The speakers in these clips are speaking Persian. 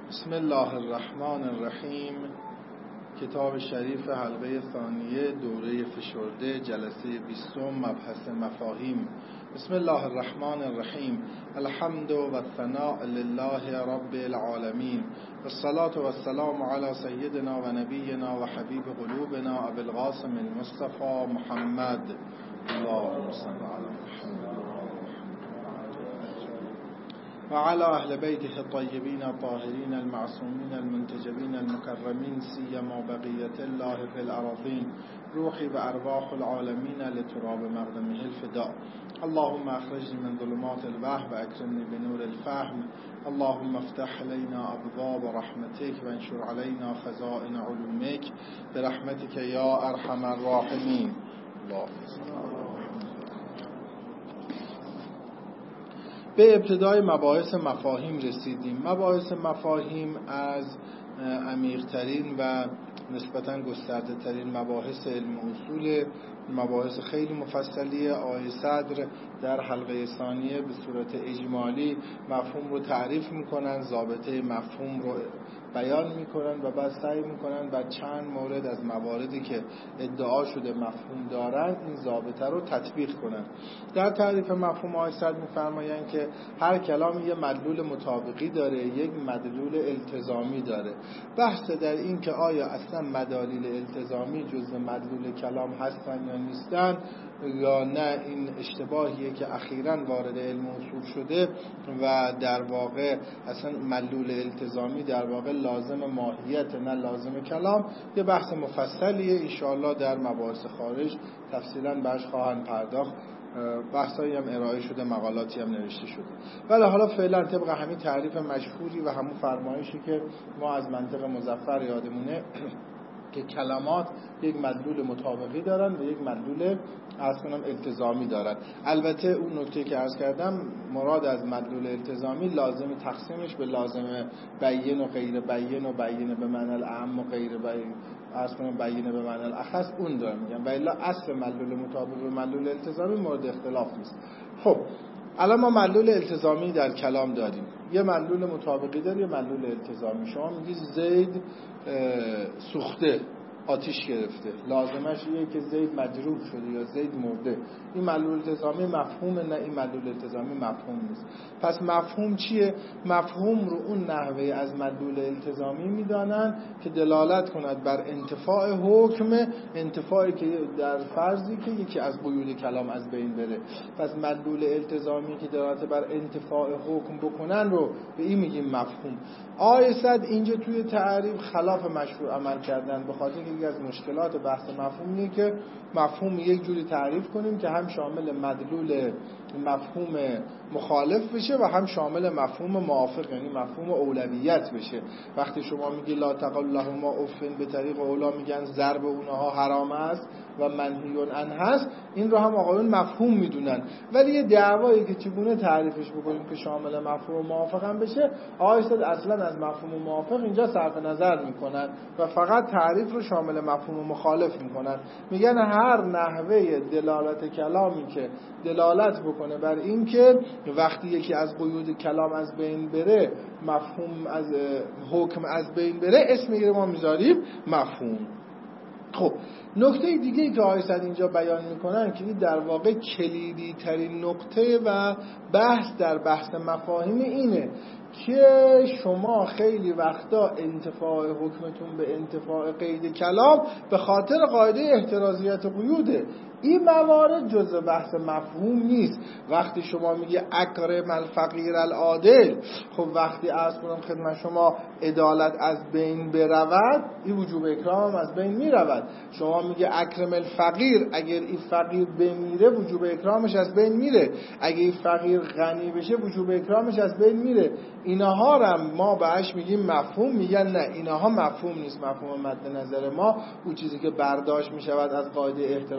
بسم الله الرحمن الرحیم. کتاب شریف حلقه ثانیه دوره فشرده جلسه 20 مبحث مفاهیم. بسم الله الرحمن الرحیم. الحمد و الثناء لله رب العالمین والصلاة والسلام علی سیدنا و نبینا و حبیب قلوبنا ابی القاسم المصطفى محمد. اللهم صل علی محمد وعلى أهل بيته الطيبين الطاهرين المعصومين المنتجبين المكرمين سيما بقية الله في الأراضين روحي وأرواح العالمين لتراب مقدمه الفداء. اللهم أخرجني من ظلمات الوهم وأكرمني بنور الفهم. اللهم افتح علينا أبواب رحمتك وانشر علينا خزائن علومك برحمتك يا أرحم الراحمين. اللهم صل على محمد. به ابتدای مباحث مفاهیم رسیدیم. مباحث مفاهیم از عمیق‌ترین و نسبتاً گسترده ترین مباحث علم اصول، مباحث خیلی مفصلیه. آقای صدر در حلقه ثانیه به صورت اجمالی مفهوم رو تعریف میکنن، ضابطه مفهوم رو بیان میکنن و بعد سعی میکنن و چند مورد از مواردی که ادعا شده مفهوم دارن این ضابطه رو تطبیق کنن. در تعریف مفهوم آقای صدر میفرمایند که هر کلام یه مدلول مطابقی داره، یک مدلول التزامی داره. بحث در این که آیا اصلا مدالیل التزامی جزء مدلول کلام هستن یا نیستن یا نه، این اشتباهیه که اخیراً وارد علم اصول شده و در واقع اصلا مدلول التزامی در واقع لازم ماهیت نه لازم کلام. یه بحث مفصلیه، انشاءالله در مباحث خارج تفصیلاً بهش خواهند پرداخت. بحثایی هم ارائه شده، مقالاتی هم نوشته شده. ولی حالا فعلا طبق همین تعریف مشهوری و همون فرمایشی که ما از منطق مظفر یادمونه که کلمات یک مدلول مطابقی دارن و یک مدلول التزامی دارن. البته اون نکته که عرض کردم، مراد از مدلول التزامی لازم تقسیمش به لازم بیین و غیر بیین و بیین به معنی الاعم و غیر بیین به معنی الاخص، اون دارم میگم. و الا اصل مدلول مطابق و مدلول التزامی مورد اختلاف نیست. خب الان ما مدلول التزامی در کلام داریم، یه مدلول مطابقی داره، یه مدلول التزامی. شما میگید زید سوخته، آتش گرفته، لازمش اینه که زید مجروح شده یا زید مرده. این مدلول التزامی مفهومه، نه این مدلول التزامی مفهوم نیست. پس مفهوم چیه؟ مفهوم رو اون نحوه از مدلول التزامی میدانن که دلالت کند بر انتفاع حکم، انتفاعی که در فرضی که یکی از قیود کلام از بین بره. پس مدلول التزامی که دلالت بر انتفاع حکم بکنن رو به این میگیم مفهوم. آقای صدر اینجا توی تعریف خلاف مشروع عمل کردن، به خاطر یکی از مشکلات بحث مفهومیه که مفهوم یک جوری تعریف کنیم که هم شامل مدلول مفهوم مخالف بشه و هم شامل مفهوم موافق، یعنی مفهوم اولویت بشه. وقتی شما میگی لا تقل لهما اف، به طریق اولا میگن ضرب اونها حرام است و منهی عنه هست، این رو هم آقایون مفهوم میدونن. ولی یه دعوایی که چگونه تعریفش بکنیم که شامل مفهوم موافق هم بشه، آقای صدر اصلا از مفهوم موافق اینجا صرف نظر میکنن و فقط تعریف رو شامل مفهوم مخالف میکنن. میگن هر نحوه دلالت کلامی که دلالت بکنه بر این که وقتی یکی از قیود کلام از بین بره، مفهوم از حکم از بین بره، اسم ما میذاریم مفهوم. خب نکته دیگه که آقای صدر اینجا بیان میکنن که این در واقع کلیدی ترین نقطه و بحث در بحث مفاهیم اینه که شما خیلی وقتا انتفاع حکمتون به انتفاع قید کلام به خاطر قاعده احترازیت قیوده. این موارد جزء بحث مفهوم نیست. وقتی شما میگی اکرم الفقیر العادل، خب وقتی عرض کنم خدمت شما عدالت از بین برود، این وجوب اکرام هم از بین میرود. شما میگی اکرم الفقیر، اگر این فقیر بمیره وجوب اکرامش از بین میره، اگر این فقیر غنی بشه وجوب اکرامش از بین میره. اینها هم ما بهش میگیم مفهوم. میگن نه اینها مفهوم نیست. مفهوم مد نظر ما اون چیزی که برداشت میشود از قاعده احترازیت قیود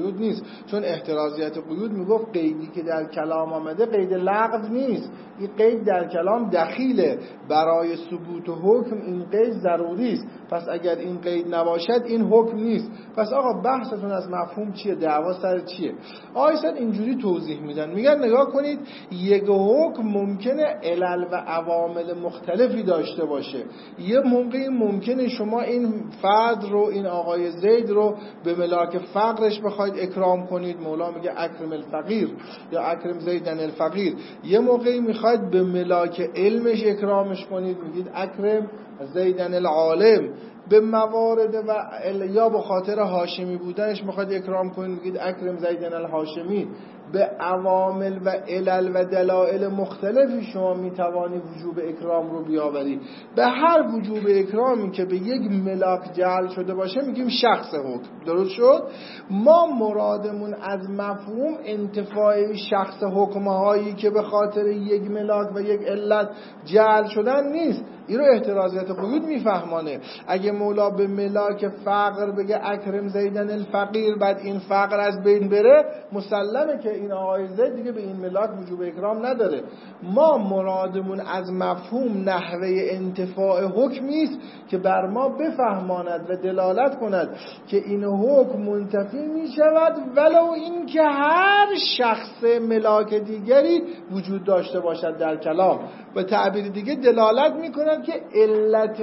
قیود نیست، چون احترازیت قیود میگفت قیدی که در کلام آمده قید لغو نیست، این قید در کلام دخیله، برای ثبوت حکم این قید ضروری است، پس اگر این قید نباشد این حکم نیست. پس آقا بحثتون از مفهوم چیه؟ دعوا سر چیه؟ آیسان اینجوری توضیح میدن، میگن نگاه کنید یک حکم ممکنه علل و عوامل مختلفی داشته باشه. یه موقعی ممکنه شما این فرد رو، این آقای زید رو به ملاک فقرش بخواید اکرام کنید، مولا میگه اکرم الفقیر یا اکرم زیدن الفقیر. یه موقعی میخواید به ملاک علمش اکرامش کنید، میگید اکرم زیدن العالم. به موارد و یا به خاطر هاشمی بودنش میخواید اکرام کنید، میگید اکرم زیدن الهاشمی. به عوامل و علل و دلائل مختلفی شما میتوانی وجوب اکرام رو بیاوری. به هر وجوب اکرامی که به یک ملاک جعل شده باشه میگیم شخص حکم. درست شد؟ ما مرادمون از مفهوم انتفاع شخص حکمهایی که به خاطر یک ملاک و یک علت جعل شدن نیست. این رو احترازیت قیود میفهمانه. اگه مولا به ملاک فقر بگه اکرم زیدن الفقیر، بعد این فقر از بین بره، مسلمه که این آقای زید دیگه به این ملاک وجوب اکرام نداره. ما مرادمون از مفهوم نحوه انتفاع حکمی است که بر ما بفهماند و دلالت کند که این حکم منتفی می شود ولو این که هر شخص ملاک دیگری وجود داشته باشد در کلام. به تعبیر دیگه دلالت می کند که علت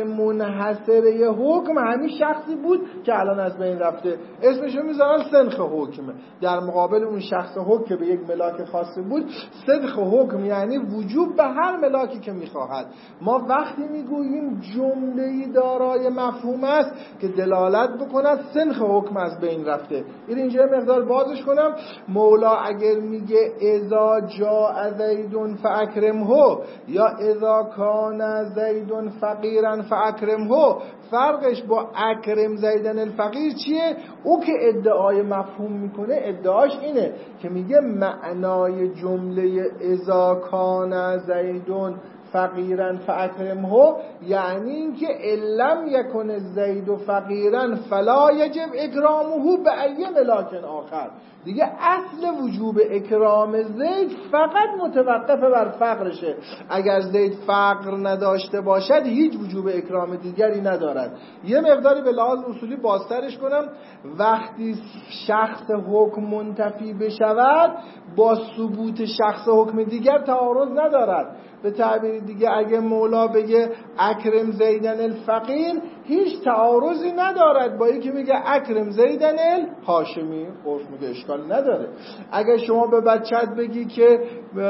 منحصره حکم همین شخصی بود که الان از بین رفته، اسمشو میذارن سنخ حکم. در مقابل اون شخص حکم که به یک ملاک خاصی بود، سنخ حکم یعنی وجوب به هر ملاکی که میخواهد. ما وقتی میگوییم جمله‌ای دارای مفهوم است که دلالت بکند سنخ حکم از بین رفته. اینجا مقدار بازش کنم. مولا اگر میگه اذا جاء زید فاکرمه یا اذا کان زید فقیرا فاکرمه، فرقش با اکرم زیدن الفقیر چیه؟ او که ادعای مفهوم میکنه ادعاش اینه که میگه معنای جمله اذا کان زیدون فقیرا فاکرمه یعنی اینکه علم یکن زید فقیرا فلا یجب اکرامه به ای ملاک آخر. دیگه اصل وجوب اکرام زید فقط متوقف بر فقرشه. اگر زید فقر نداشته باشد هیچ وجوب اکرام دیگری ندارد. یه مقداری به لحاظ اصولی بازترش کنم. وقتی شخص حکم منتفی بشود با ثبوت شخص حکم دیگر تعارض ندارد. به تعبیر دیگه اگه مولا بگه اکرم زیدن الفقیر هیچ تعارضی ندارد با اینکه میگه اکرم زیدن الهاشمی، عرف میگه اشکال نداره. اگه شما به بچت بگی که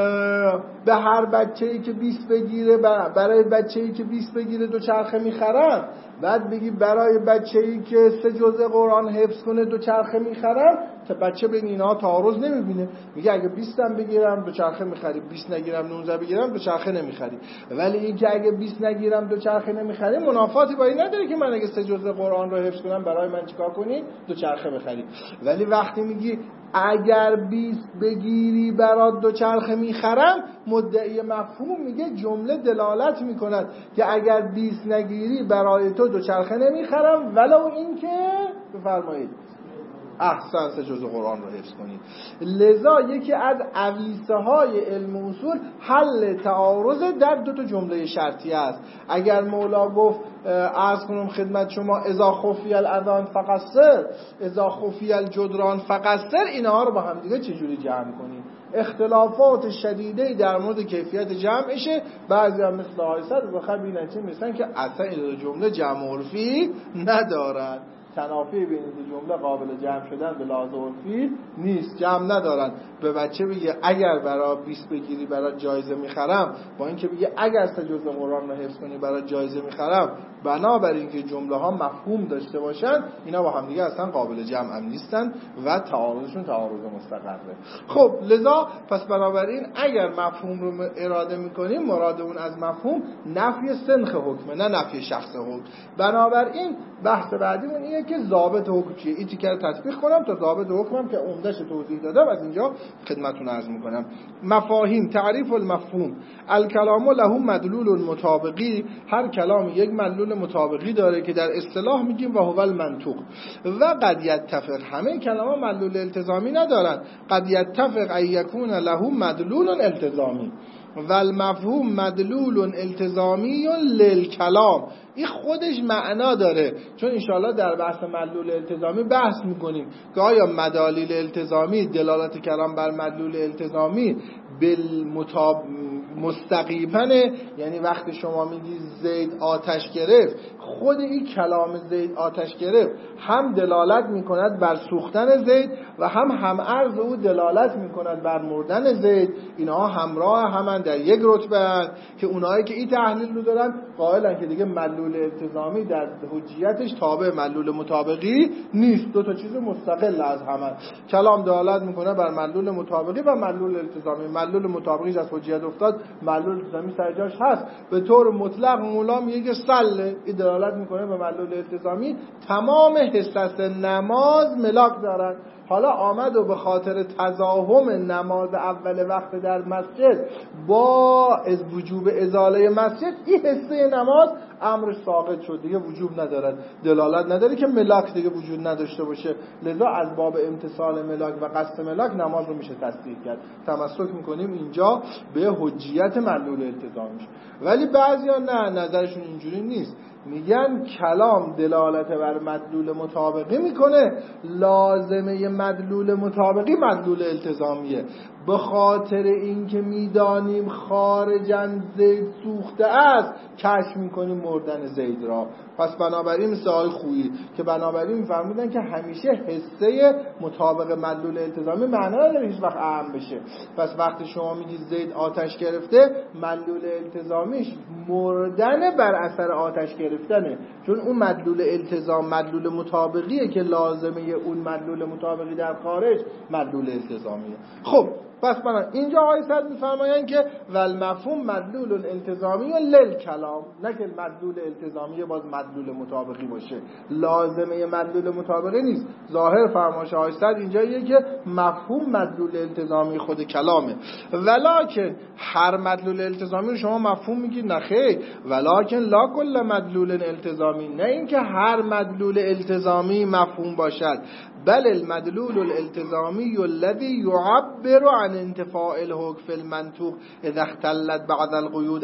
به هر بچه‌ای که 20 بگیره، برای بچه‌ای که 20 بگیره دوچرخه میخرم، بعد بگی برای بچه‌ای که 3 جزء قرآن حفظ کنه دوچرخه میخرم، که بچه بین اینا تعارض نمیبینه، میگه اگه 20 هم بگیرم دوچرخه میخری، 20 نگیرم 19 بگیرم دوچرخه نمیخری. ولی اینکه اگه 20 نگیرم دوچرخه نمیخری منافاتی با این نداره که من اگه 3 جزء قرآن رو حفظ کنم برای من چیکار کنی؟ دوچرخه بخری. ولی وقتی میگی اگر 20 بگیری برات دوچرخه میخرم، مدعی مفهوم میگه جمله دلالت میکند که اگر 20 نگیری برای تو دوچرخه نمیخرم ولو اینکه بفرمایید احسن 3 جزء قرآن رو حفظ کنید. لذا یکی از عویصه های علم اصول حل تعارض در 2 جمله شرطی است. اگر مولا گفت عرض کنم خدمت شما اذا خفی الاذان فقصر، اذا خفی الجدران فقصر، اینها رو با هم دیگه چجوری جمع کنیم؟ اختلافات شدیدی در مورد کیفیت جمعشه. بعضی هم مثل آیسد بخیر بینن چه میسن که اصلا این جمله جمع عرفی ندارن، تنافی بین دو جمله قابل جمع شدن به لحاظ عرفی نیست، جمع ندارن. به بچه بگه اگر برای 20 بگیری برای جایزه میخرم، با اینکه بگه اگر 3 جزء قرآن رو حفظ کنی برای جایزه میخرم، بنابراین که جمله ها مفهوم داشته باشن، اینا با هم دیگه اصلا قابل جمع هم نیستن و تعارضشون تعارض مستقره. خب لذا پس بنابراین اگر مفهوم رو اراده میکنیم، مراد اون از مفهوم نفی سنخ حکمه، نه نفی شخص حکم. بنابراین بحث بعدیمون اینه اینه که ضابط حکم چیه. این تیکه رو تطبیق کنم تا ضابط حکمم که عمده‌اش توضیح دادم از اینجا خدمتتون عرض میکنم. مفاهیم، تعریف المفهوم. الکلام له مدلول مطابقی، هر کلام یک مدلول مطابقی داره که در اصطلاح میگیم و هو المنطوق. و قد یتفق، همه کلام‌ها مدلول التزامی ندارن. قد یتفق ان یکون له مدلول التزامی و المفهوم مدلول التزامی للکلام. این خودش معنا داره، چون انشاءالله در بحث مدلول التزامی بحث میکنیم که آیا مدالیل التزامی، دلالت کلام بر مدلول التزامی مستقیما، یعنی وقتی شما میگی زید آتش گرفت، خود این کلام زید آتش گرفت هم دلالت میکند بر سوختن زید و هم عرض او دلالت میکند بر مردن زید. اینها همراه همن در یک رتبه هست که اونایی که این تحلیل رو دارن قائلن که دیگه مدلول التزامی در حجیتش تابع مدلول مطابقی نیست. دو تا چیز مستقل از هم. کلام دلالت میکنه بر مدلول مطابقی و مدلول التزامی. مدلول مطابقی از حجیت افتاد، مدلول التزامی سر جاش هست. به طور مطلق مولا میگه که سله این دلالت میکنه به مدلول التزامی. تمام حصص نماز ملاک دارن. حالا آمد و به خاطر تزاحم نماز اول وقت در مسجد با از وجوب ازاله مسجد، این حصه نماز امرش ساقط شد، دیگه وجوب ندارد، دلالت نداره که ملاک دیگه وجود نداشته باشه. لذا از باب امتصال ملاک و قصد ملاک نماز رو میشه تصدیق کرد. تمسک میکنیم اینجا به حجیت مدلول التزامیش. ولی بعضیا نه، نظرشون اینجوری نیست. میگن کلام دلالت بر مدلول مطابقی میکنه، لازمه مدلول مطابقی مدلول التزامیه. به خاطر اینکه میدانیم خارجاً زید سوخته است، کشف میکنیم مردن زید را. پس بنابراین مثل آقای خویی که بنابراین میفرمودن که همیشه حصه مطابق مدلول التزامی معنا نداره هیچ وقت اهم بشه. پس وقتی شما میگی زید آتش گرفته، مدلول التزامیش مردن بر اثر آتش گرفتنه، چون اون مدلول التزام مدلول مطابقیه که لازمه اون مدلول مطابقی در خارج مدلول التزامیه. خب پس اینجا آقای صدر میفرمایند که والمفهوم مدلول التزامی للکلام، نه که مدلول التزامی باز مدلول مطابقی باشه، لازمه مدلول مطابقی نیست. ظاهر فرمایش آقای صدر اینجاییه که مفهوم مدلول التزامی خود کلامه. ولکن هر مدلول التزامی رو شما مفهوم میگید؟ نخیر. ولکن لا کل مدلول التزامی، نه اینکه هر مدلول التزامی مفهوم باشد، بل المدلول الالتزامی الذي يعبر عن انتفاء الحكم في المنطوق اذا اختلت بعض القيود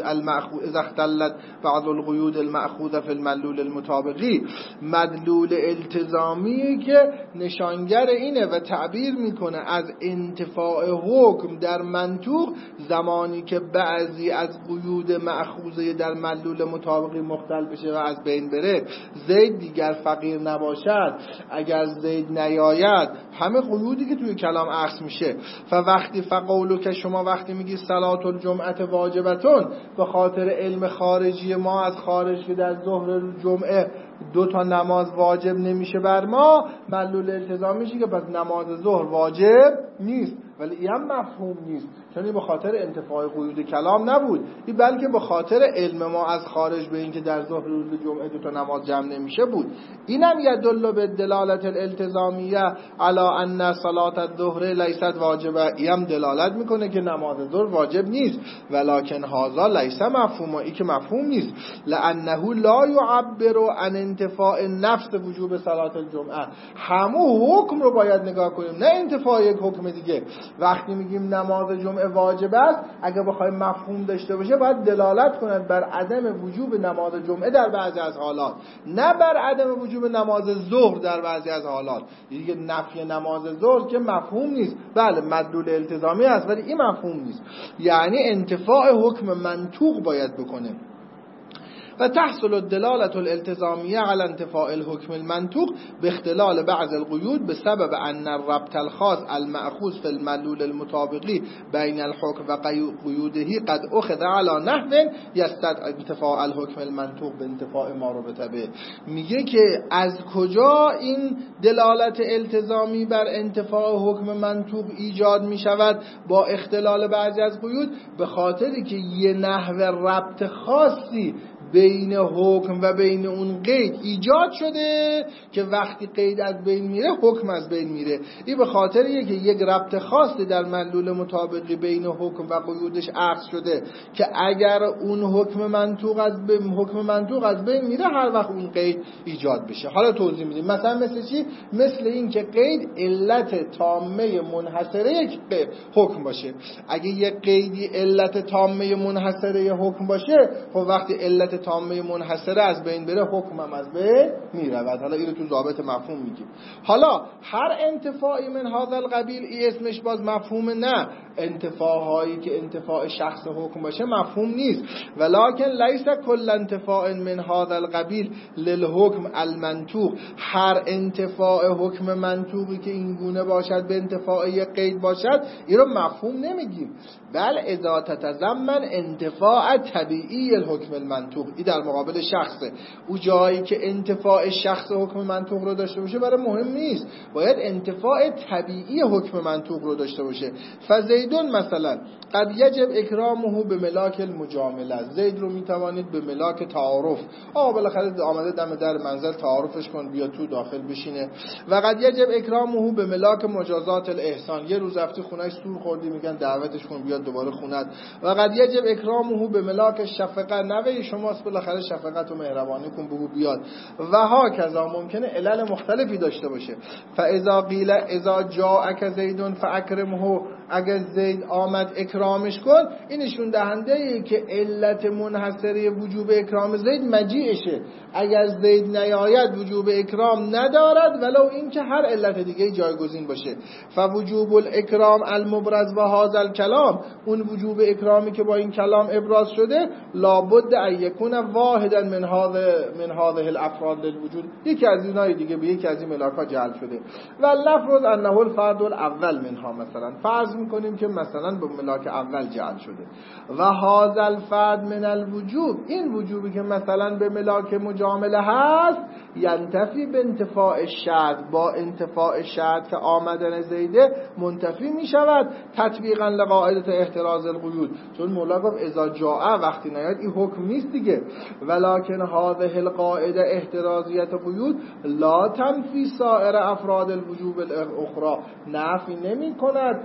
المأخوذة في المدلول المطابقی. مدلول التزامی که نشانگر اینه و تعبیر میکنه از انتفاع حکم در منطوق زمانی که بعضی از قیود مأخوذه در مدلول مطابقی مختل بشه و از بین بره. زید دیگر فقیر نباشد، اگر زید نیاید، همه قیودی که توی کلام عکس میشه. فقولو که شما وقتی میگی صلات الجمعه واجبتون، به خاطر علم خارجی ما از خارج که در ظهر جمعه 2 نماز واجب نمیشه بر ما، مدلول التزام میشه که پس نماز ظهر واجب نیست. ولی این هم مفهوم نیست، چون این به خاطر انتفاع قیود کلام نبود، این بلکه به خاطر علم ما از خارج به این که در ظهر روز جمعه 2 نماز جمع نمیشه بود. اینم یدل به دلالت الالتزامیه علی ان صلات الظهر لیست واجبه، اینم دلالت میکنه که نماز ظهر واجب نیست. ولکن هذا لیس مفهوم، این که مفهوم نیست. لانه لا یعبر عن انتفاع نفس وجوب صلات الجمعه. همون حکم رو باید نگاه کنیم، نه انتفاع یک حکم دیگه. وقتی میگیم نماز جمعه واجب است، اگه بخوایم مفهوم داشته باشه باید دلالت کند بر عدم وجوب نماز جمعه در بعضی از حالات، نه بر عدم وجوب نماز ظهر در بعضی از حالات. دیگه نفی نماز ظهر که مفهوم نیست، بله مدلول التزامی است ولی این مفهوم نیست. یعنی انتفاع حکم منطوق باید بکنه. و تحصل الدلالة الالتزامية على انتفاء الحكم المنطوق باختلال بعض القيود بسبب أن الربط الخاص المأخوذ في المدلول المطابقي بين الحكم وقيوده قد أخذ على نحو يستدعي انتفاء الحكم المنطوق بانتفاء ما ربط به. میگه که از کجا این دلالت التزامی بر انتفاع حکم منطوق ایجاد می شود با اختلال بعضی از قیود؟ به خاطری که یه نحو ربط خاصی بین حکم و بین اون قید ایجاد شده که وقتی قید از بین میره حکم از بین میره. این به خاطریه که یک ربط خاصی در مدلول مطابقی بین حکم و قیودش عکس شده که اگر اون حکم منطوق از بین میره هر وقت اون قید ایجاد بشه. حالا توضیح میدیم. مثلا مثل چی؟ مثل این که قید علت تامه منحصره یک حکم باشه. اگه یک قیدی علت تامه منحصره حکم باشه، خب وقتی علت تامه منحصره از بین بره حکم هم از بین میره. حالا اینو تو ضابط مفهوم میگیم. حالا هر انتفاعی من هذا القبیل ای اسمش باز مفهوم نه. انتفاعهایی که انتفاع شخص حکم باشه مفهوم نیست. ولکن لیس کل انتفاع من هذا القبیل للحکم المنطوق. هر انتفاع حکم منطوقی که این گونه باشد به انتفاع یک قید باشد این رو مفهوم نمیگیم. بل اذا تتضمن انتفاع طبیعی الحکم المنطوق. این در مقابل شخصه. او جایی که انتفاع شخص حکم منطوق رو داشته باشه برای مهم نیست، باید انتفاع طبیعی حکم منطوق رو داشته باشه. فزیدون مثلا قد یجب اکرامه به ملاک المجامله. زید رو میتوانید به ملاک تعارف، بالاخره آمده دم در منزل تعارفش کن بیا تو داخل بشینه. و قد یجب اکرامه به ملاک مجازات الاحسان. یه روز رفتی خونه‌اش سور خوردی میگن دعوتش کن بیاد دوباره خونت. و قد یجب اکرامه به ملاک شفقه. نوه شماست بالاخره شفقت و مهربانی کن بگو بیاد. و ها کذا ممکنه علل مختلفی داشته باشه. فاذا قیل اذا جاءک زید فاکرمه. اگر زید آمد اکرامش کن، این نشون دهنده ای که علت منحصره وجوب اکرام زید مجیئشه. اگر زید نیاید وجوب اکرام ندارد ولو این که هر علت دیگه جایگزین باشه. فوجوب الاکرام المبرز و هذا الکلام. اون وجوب اکرامی که با این کلام ابراز شده لابد ان یکون واحدا من هذه الافراد للوجود. یکی از اینای دیگه به یکی از این ملاک‌ها جعل شده. و لفظ انه الفرد الاول منها. مثلا فرض میکنیم که مثلا به ملاک اول جعل شده. و هذا الفرد من الوجوب. این وجوبی که مثلا به ملاک مجامله هست ینتفی به انتفاع شرط. با انتفاع شرط که آمدن زیده منتفی می شود تطبیقا لقاعده احتراز القیود. چون مولا گفت اذا جاء، وقتی نیاد این حکم نیست دیگه. ولکن هذه القاعده احترازیت قیود لا تنفی سایر افراد الوجوب الاخرى. نفی نمی کند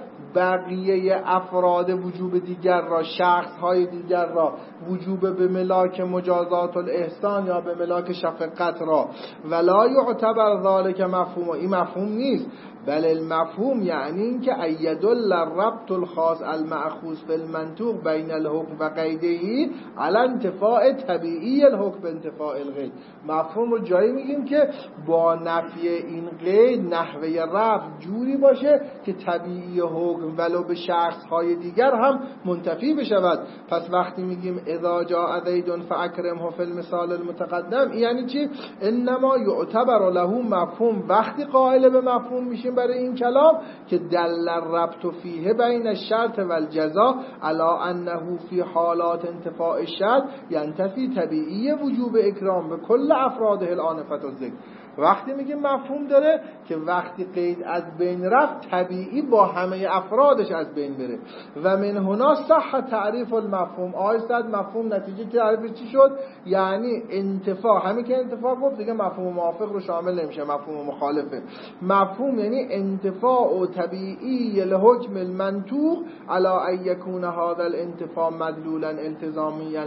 بقیه افراد وجوب دیگر را، شخص های دیگر را، وجوب به ملاک مجازات الاحسان یا به ملاک شفقت را. ولا یعتبر ذلك مفهوم. این مفهوم نیست. بل المفهوم یعنی این که ایدل الربط الخاص المأخوذ فی المنطوق بین الحکم و قیده علی انتفاع طبیعی الحکم انتفاع القید. مفهوم رو جایی میگیم که با نفی این قید نحوه رفع جوری باشه که طبیعی حکم ولو به شخص های دیگر هم منتفی بشود. پس وقتی میگیم اذا جاء زید فاکرمه فی المثال المتقدم، یعنی چی؟ انما یعتبر له مفهوم. وقتی قائل به مفهوم میشیم برای این کلام که دل الربط فیه بین الشرط و الجزاء علی انه فی حالات انتفاع الشرط ینتفی طبیعی وجوب اکرام به کل افراده الآنفة الذکر. وقتی میگه مفهوم داره که وقتی قید از بین رفت طبیعی با همه افرادش از بین بره. و من هنا صح تعریف المفهوم. آیستد مفهوم نتیجه تعریف چی شد؟ یعنی انتفاع. همین که انتفاع گفت دیگه مفهوم موافق رو شامل نمیشه، مفهوم مخالفه. مفهوم یعنی انتفاع طبیعی لحکم المنطوق علی ان یکون هذا الانتفاع مدلولا التزامیا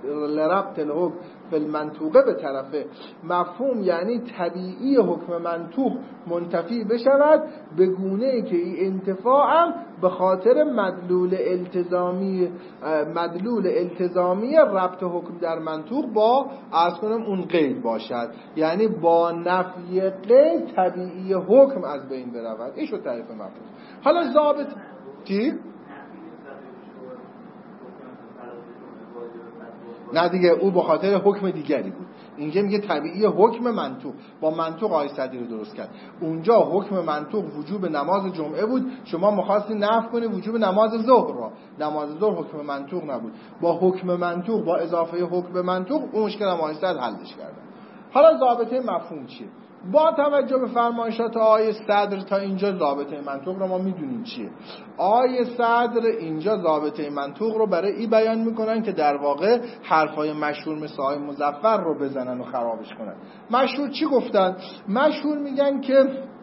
لربط الحکم فی المنطوقه به طرفه. مفهوم یعنی طبیعی حکم منطوق منتفی بشود به گونه‌ای که این انتفاع هم به خاطر مدلول التزامی ربط حکم در منطوق با اون قید باشد. یعنی با نفی قید طبیعی حکم از بین برود. این شد تعریف مفهوم. حالا ضابط چی؟ نه دیگه، او به خاطر حکم دیگری بود. اینجا میگه طبیعی حکم منطوق. با منطوق آیه صدی رو درست کرد. اونجا حکم منطوق وجوب نماز جمعه بود، شما می‌خواستی نفی کنی وجوب نماز ظهر را. نماز ظهر حکم منطوق نبود. با حکم منطوق، با اضافه حکم منطوق اون مشکل هم آیه صد حلش کردن. حالا ضابطه مفهوم چیه؟ با توجه به فرمایشات آقای صدر تا اینجا ضابطه منطوق رو ما میدونیم چیه. آقای صدر اینجا ضابطه منطوق رو برای این بیان میکنن که در واقع حرفای مشهور مثل آقای مظفر رو بزنن و خرابش کنن. مشهور چی گفتن؟ مشهور میگن که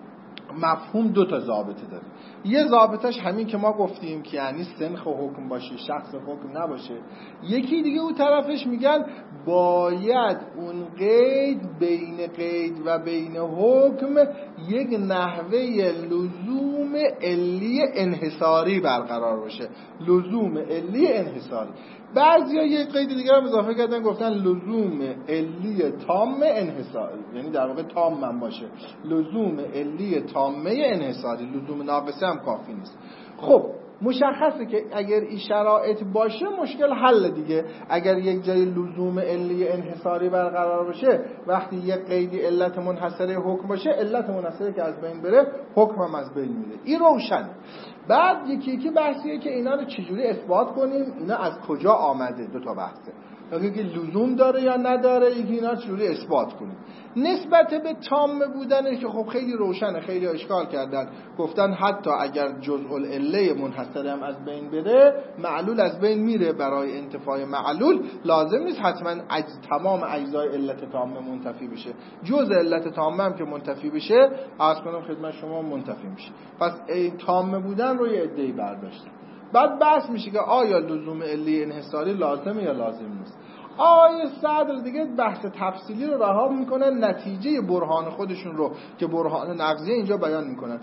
مفهوم 2 ضابطه داره. یه ضابطش همین که ما گفتیم که یعنی سنخ و حکم باشه، شخص حکم نباشه. یکی دیگه اون طرفش میگن باید اون قید بین قید و بین حکم یک نحوه لزوم علی انحصاری برقرار باشه. لزوم علی انحصاری. بعضیا یک قید دیگه هم اضافه کردن، گفتن لزوم علی تام انحصاری، یعنی در واقع تام من باشه. لزوم علی تامه انحصاری، لزوم ناقصه هم کافی نیست. خب مشخصه که اگر این شرایط باشه مشکل حل دیگه. اگر یک جای لزوم علی انحصاری برقرار باشه، وقتی یک قیدی علت منحصره حکم باشه، علت منحصره که از بین بره حکم هم از بین میره. این روشن. بعد یکی بحثیه که اینا رو چجوری اثبات کنیم، اینا از کجا آمده. 2 بحثه، یکی لزوم داره یا نداره، یکی اینا چجوری اثبات کنیم. نسبت به تام بودنش که خب خیلی روشنه، خیلی اشکال کردن، گفتن حتی اگر جزء العله منحصر هم از بین بره، معلول از بین میره. برای انتفاع معلول لازم نیست حتما تمام اجزای علت تامه منتفی بشه. جزء علت تامه هم که منتفی بشه، عرض کنم خدمت شما منتفی میشه. پس تامه بودن رو یه عده‌ای برداشتن. بعد بحث میشه که آیا لزوم علی انحصاری لازمه یا لازم نیست. آیه صدر دیگه بحث تفصیلی رو رها میکنن، نتیجه برهان خودشون رو که برهان نقضیه اینجا بیان میکنن.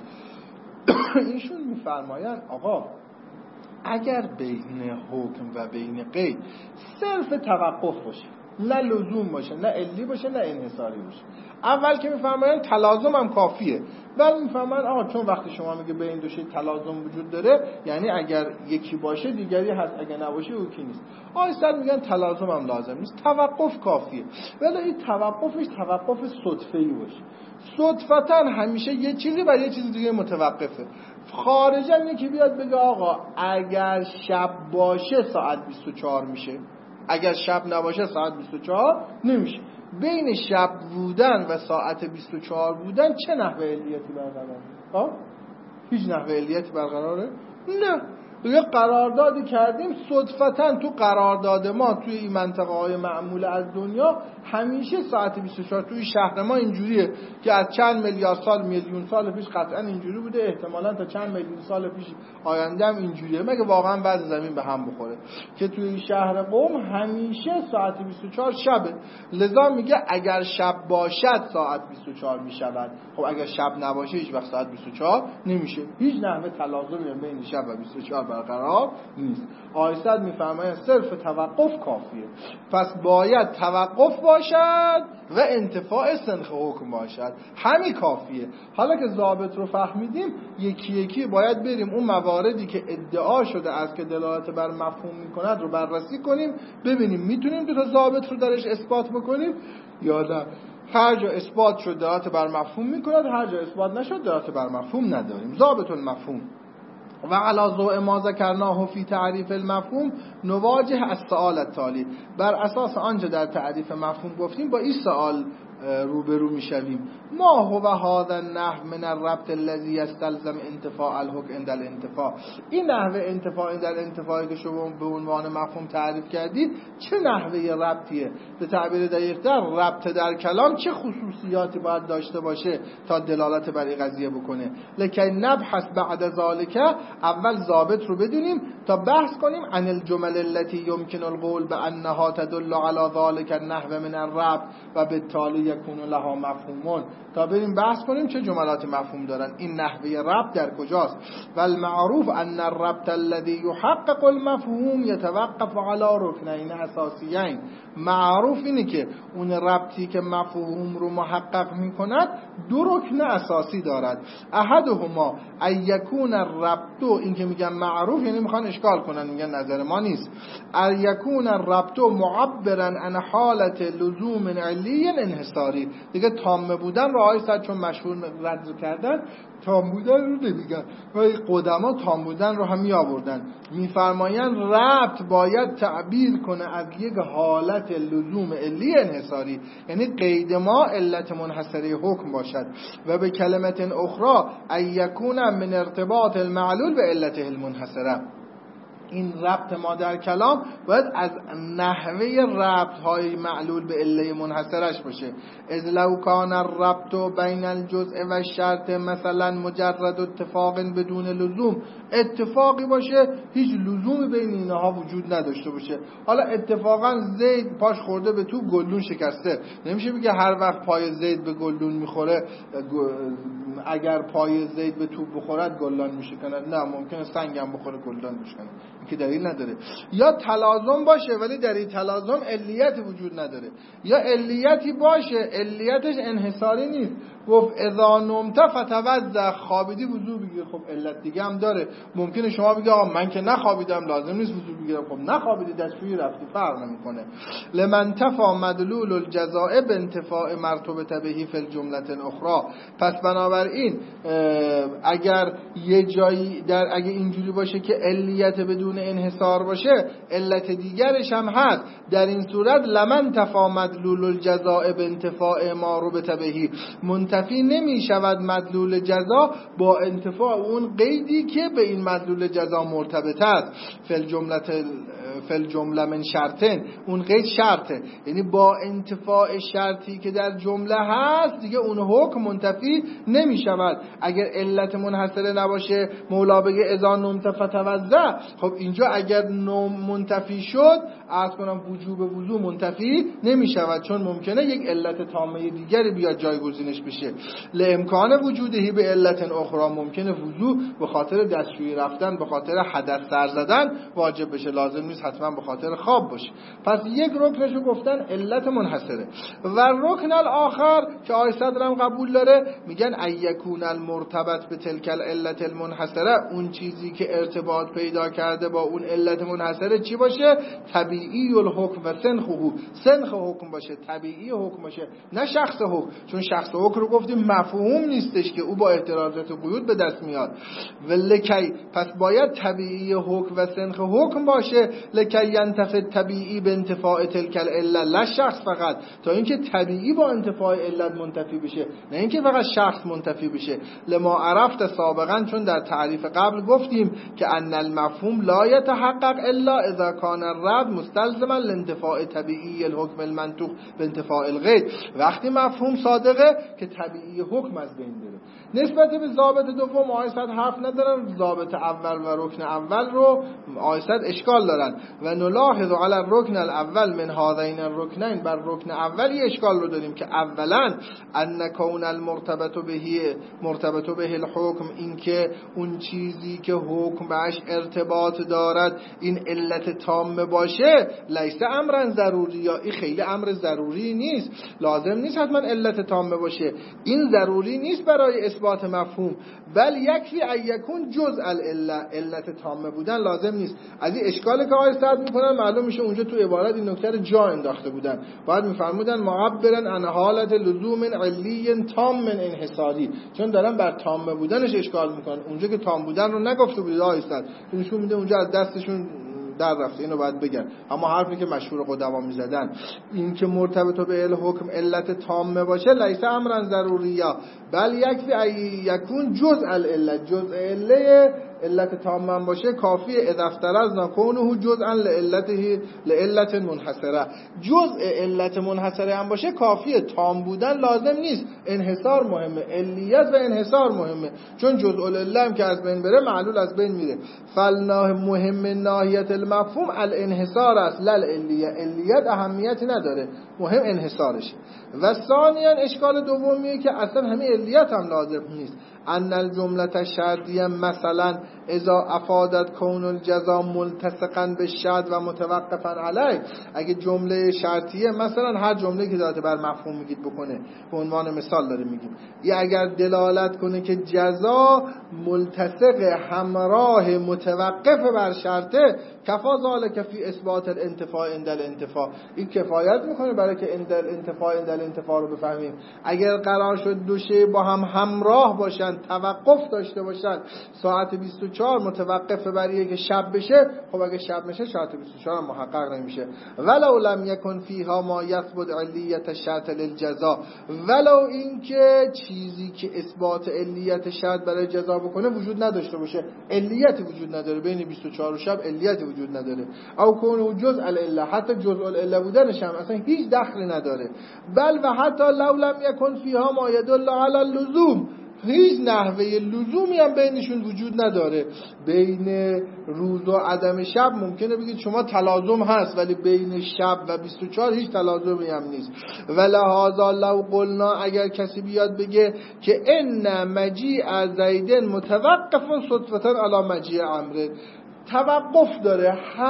ایشون میفرماین آقا اگر بین حکم و بین قید صرف توقف باشه، نه لزوم باشه، نه علی باشه، نه انحصاری باشه، اول که میفرماین تلازم هم کافیه. بعد میفرماین آقا چون وقتی شما میگه بین دو شی تلازم وجود داره، یعنی اگر یکی باشه دیگری هست، اگر نباشه اوکی نیست. آیسر میگن تلازم هم لازم نیست، توقف کافیه. ولی این توقفش توقف صدفه‌ای باشه. صدفتا همیشه یه چیزی بر یه چیز دیگه متوقفه. خارجا یکی بیاد بگه آقا اگر شب باشه ساعت 24 میشه، اگر شب نباشه ساعت 24 نمیشه. بین شب بودن و ساعت 24 بودن چه نحوه علیتی برقراره؟ هیچ نحوه علیتی برقراره؟ نه. یه قراردادی کردیم، صدفتاً تو قرارداد ما توی این منطقه های معمول از دنیا همیشه ساعت 24 توی شهر ما اینجوریه که از چند میلیارد سال، میلیون سال پیش قطعا اینجوری بوده، احتمالاً تا چند میلیون سال پیش آینده هم اینجوریه، مگه واقعا وضع زمین به هم بخوره که توی شهر قم همیشه ساعت 24 شبه. لذا میگه اگر شب باشد ساعت 24 میشود. خب اگر شب نباشه هیچ وقت ساعت 24 نمیشه. هیچ نحوه تلازمی بین شب و 24 برقرار نیست. آیسد میفرماید صرف توقف کافیه. پس باید توقف باشد و انتفاع سنخ حکم باشد، همین کافیه. حالا که ضابط رو فهمیدیم، یکی یکی باید بریم اون مواردی که ادعا شده از که دلالت بر مفهوم میکند رو بررسی کنیم، ببینیم میتونیم دو تا ضابط رو درش اثبات بکنیم یا نه. هر جا اثبات شد دلالت بر مفهوم میکند، هر جا اثبات نشد دلالت بر مفهوم نداریم. ضابط المفهوم و علی ضوء ما ذکرناه فی تعریف المفهوم نواجه السؤال التالی. بر اساس آنچه در تعریف مفهوم گفتیم با این سوال روبرو میشویم: ما هو هذا النحو من الربط الذي يستلزم انتفاع الحكم عند الانتفاع. این نحوه انتفاع در انتفاعی که شما به عنوان مفهوم تعریف کردید چه نحوه ربطیه؟ به تعبیر دقیق‌تر ربط در کلام چه خصوصیاتی باید داشته باشه تا دلالت بر این قضیه بکنه؟ لکن نبحث بعد ذالک، اول ضابط رو بدونیم تا بحث کنیم عن الجمل التي يمكن القول بانها تدل على ذلك النحو من الربط و بالتالي یکون لها مفهومون، تا بریم بحث کنیم چه جملات مفهوم دارن، این نحوه ربط در کجاست. و المعروف ان الربط الذي يحقق المفهوم يتوقف على رکنین اساسیین. معروف اینه که اون ربطی که مفهوم رو محقق میکند دو رکن اساسی دارد. احدهما ان یکون الربط، این که میگن معروف یعنی میخوان اشکال کنن، میگن نظر ما نیست. نیست. یکون الربط معبرا عن حالت لزوم علی انحصاری. دیگه تام بودن را آیست چون مشهور رد کردن، تام بودن رو نمیگن و قدما تام بودن رو هم می آوردن. میفرمایند ربط باید تعبیر کنه از یک حالت لزوم علی انحصاری، یعنی قید ما علت منحصره حکم باشد. و به کلمت اخرى ایکون من ارتباط المعلول به علته المنحصره. این ربط ما در کلام باید از نحوه ربط های معلول به عله منحصرش باشه. اذ لو کان الربط بین الجزء و الشرط مثلا مجرد اتفاق بدون لزوم، اتفاقی باشه هیچ لزومی بین اینها وجود نداشته باشه. حالا اتفاقا زید پاش خورده به توپ گلدون شکسته، نمیشه بگه هر وقت پای زید به گلدون میخوره اگر پای زید به توپ بخورد گلدان میشکنه. نه، ممکنه سنگم بخوره گلدان میشکنه، که دلیل نداره. یا تلازم باشه ولی در این تلازم علیت وجود نداره، یا علیتی باشه علیتش انحصاری نیست. گفت اذا نمت فتوضا، خوابیدی وضو بگیر. خب علت دیگه هم داره. ممکنه شما بگی آقا من که نخوابیدم لازم نیست وضو بگیرم. خب نخوابیدی دستشویی رفتی فرق نمیکنه. لمن تفا مدلول الجزاء بانتفاء مرتبه بهی فی الجمله اخرى. پس بنابراین اگر یه جایی اگه اینجوری باشه که علیت بدون انحصار باشه علت دیگرش هم هست، در این صورت لمن تفا مدلول الجزاء بانتفاء ما ربط بهی، منتفی نمی شود مدلول جزا با انتفاع اون قیدی که به این مدلول جزا مرتبط است. فی الجمله من شرطن، اون قید شرطه، یعنی با انتفاع شرطی که در جمله هست دیگه اون حکم منتفی نمی شود. اگر علت منحصره نباشه مولا بگه اذا نمت فتوضا، خب اینجا اگر منتفی شد عرض کنم وجوب وضو منتفی نمی شود، چون ممکنه یک علت تامه دیگری بیاد جایگزینش بشه. لامکان وجودهی به علت اخرى، ممکنه وضو به خاطر دستشویی رفتن، به خاطر حدث سر زدن واجب بشه، لازم نیست حتما به خاطر خواب باشه. پس یک رکنشو گفتن علت منحصره. و رکن الاخر که آیه صدرم قبول داره، میگن ایکون المرتبط به تلک العلت المنحصره، اون چیزی که ارتباط پیدا کرده با اون علت منحصره چی باشه؟ طبیعی الحکم و سنخ حکم باشه، طبیعی حکم باشه، نه شخص حکم. چون شخص حکم رو گفتیم مفهوم نیستش که او با احترازات قیود به دست میاد. ولکی، پس باید طبیعی حکم و سنخ حکم باشه. لکی ینتفع طبیعی به انتفاع تلک العله، لا شخص فقط، تا اینکه طبیعی با انتفاع علت منتفی بشه، نه اینکه فقط شخص منتفی بشه. لما عرفت سابقا، چون در تعریف قبل گفتیم که ان المفهوم لا يتحقق الا اذا كان الرد مستلزما لانتفاع طبیعی الحکم المنطوق به انتفاع الغیر. وقتی مفهوم صادقه که طبیعی حکم از بین بره. نسبت به ضابط دوم آیه حرف ندارن، ضابط اول و رکن اول رو آیه اشکال دارن. و نلاحظ علی الرکن الاول من هذین الرکنین، بر رکن اولی اشکال رو داریم که اولا ان کون المرتبط به الحکم، این که اون چیزی که حکم بهش ارتباط دارد این علت تام باشه، لیس امرا ضروری، یا این خیلی امر ضروری نیست، لازم نیست حتما علت تام باشه، این ضروری نیست برای اثبات مفهوم، بل یکفی ایکون جزء العله، علت تام بودن لازم نیست. از این اشکالی که آیه صد میکنن معلوم میشه اونجا تو عبارت این نکته رو جا انداخته بودن، باید میفرمودن معبرن عن حالت لزوم علی تام من انحصاری، چون دارن بر تام بودنش اشکال میکنن. اونجا که تام بودن رو نگفته بود آیه صد، نشون میده اونجا از دستشون در رفته، اینو باید بگن. اما حرفی که مشهور قدما میزدن این که مرتبط به الحکم علت تامه باشه لیس امرا ضروریا بل یکفی یکون جزء العله، جزء علت تام باشه کافیه. اذا افترضنا كونه جزءا لعلت منحصره، جزء علت منحصره هم باشه کافیه، تام بودن لازم نیست، انحصار مهمه، علیت و انحصار مهمه، چون جزء العله هم که از بین بره معلول از بین میره. فالناه مهم ناحیت المفهوم الانحصار است لا العلیه، علیت اهمیتی نداره، مهم انحصارشه. و ثانیا اشکال دومیه که اصلا همین علیت هم لازم نیست. ان الجمله الشرطیه مثلا اذا افادت کون الجزا ملتصقا بالشرط و متوقفا علیه. اگه جمله شرطیه، مثلا هر جمله که دلالت بر مفهوم میگید بکنه، به عنوان مثال داریم میگیم، یا اگر دلالت کنه که جزا ملتصق همراه متوقف بر شرطه، کفا ذالک فی اثبات الانتفاع عند الانتفاع، این کفایت میکنه برای که عند الانتفاع رو بفهمیم. اگر قرار شد دو شی با هم همراه باشن، توقف داشته باشن، ساعت 24 متوقف بر که شب بشه، خب اگه شب بشه ساعت 24 هم محقق نمیشه. ولو لم یکن فیها ما یثبت علیت الشرط للجزا، ولو اینکه چیزی که اثبات علیت شرط برای جزا بکنه وجود نداشته باشه، علیت وجود نداره، بین 24 و شب علیت وجود نداره. او کونه جزء العله، حتی جزء العله بودنش هم اصلا هیچ دخلی نداره. بل و حتی لو لم یکن فیها ما یدل علی اللزوم، هیچ نحوه لزومی هم بینشون وجود نداره. بین روز و عدم شب ممکنه بگید شما تلازم هست، ولی بین شب و 24 هیچ تلازمی هم نیست. ولهذا لو قلنا، اگر کسی بیاد بگه که ان مجیء زید متوقف صدفة علی مجیء عمرو، توقف داره،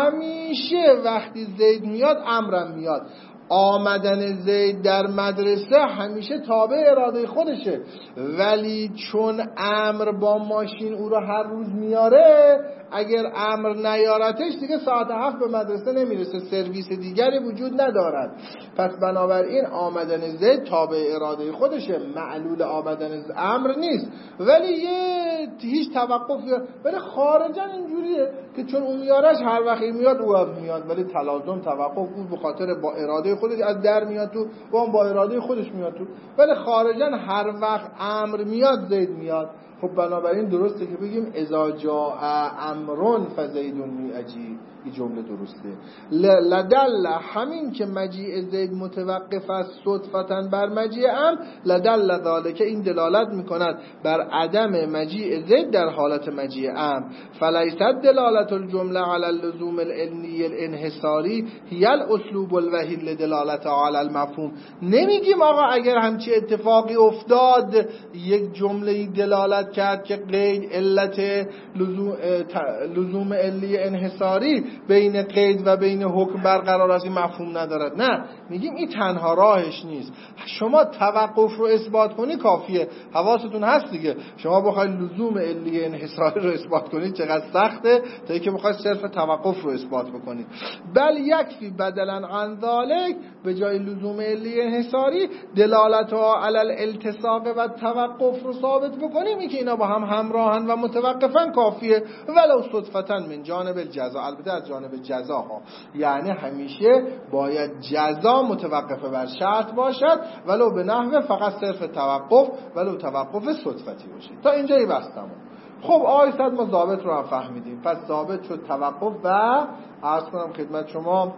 همیشه وقتی زید میاد امرم میاد، آمدن زید در مدرسه همیشه تابع اراده خودشه، ولی چون امر با ماشین او رو هر روز میاره، اگر امر نیارتش دیگه ساعت 7 به مدرسه نمیرسه، سرویس دیگری وجود ندارد. پس بنابراین آمدن زید تابع اراده خودشه، معلول آمدن امر نیست، ولی هیچ توقفی، ولی خارجا اینجوریه که چون اون میارش هر وقت میاد او هم میاد، ولی تلازم توقف او به خاطر با اراده خودش از در میاد تو و اون با اراده خودش میاد تو، ولی خارجا هر وقت امر میاد زید میاد. خب بنابراین درسته که بگیم اذا جاء امرون فزید میاجی، این جمله درسته. لدل، همین که مجیء زید متوقف است صدفة بر مجیء امر، لدل ذالک، این دلالت میکند بر عدم مجیء زید در حالت مجیء امر. فلیست دلالت الجمله علی اللزوم العلمی الانحصاری هی الاسلوب الوحید لدلالت علی المفهوم. نمیگیم آقا اگر همچی اتفاقی افتاد، یک جمله دلالت کرد که قید علت لزوم علی انحصاری بین قید و بین حکم برقرار است، این مفهوم ندارد. نه، میگیم این تنها راهش نیست. شما توقف رو اثبات کنی کافیه. حواستون هست دیگه، شما بخواید لزوم علی انحصاری رو اثبات کنید چقدر سخته، تا اینکه بخواید صرف توقف رو اثبات بکنید. بل یکفی بدلا عن ذلک، به جای لزوم علی انحصاری دلالت علی الالتصاق و توقف رو ثابت بکنیم، این که اینا با هم همراهن و متوقفن کافیه. ولو صدفة من جانب الجزا، البته از جانب جزا ها، یعنی همیشه باید جزا متوقف بر شرط باشد، ولو به نحو فقط صرف توقف، ولو توقف صدفتی باشه. تا اینجایی بستم. خب آیه صد ما ضابط رو هم فهمیدیم. پس ضابط شد توقف و عرض کنم خدمت شما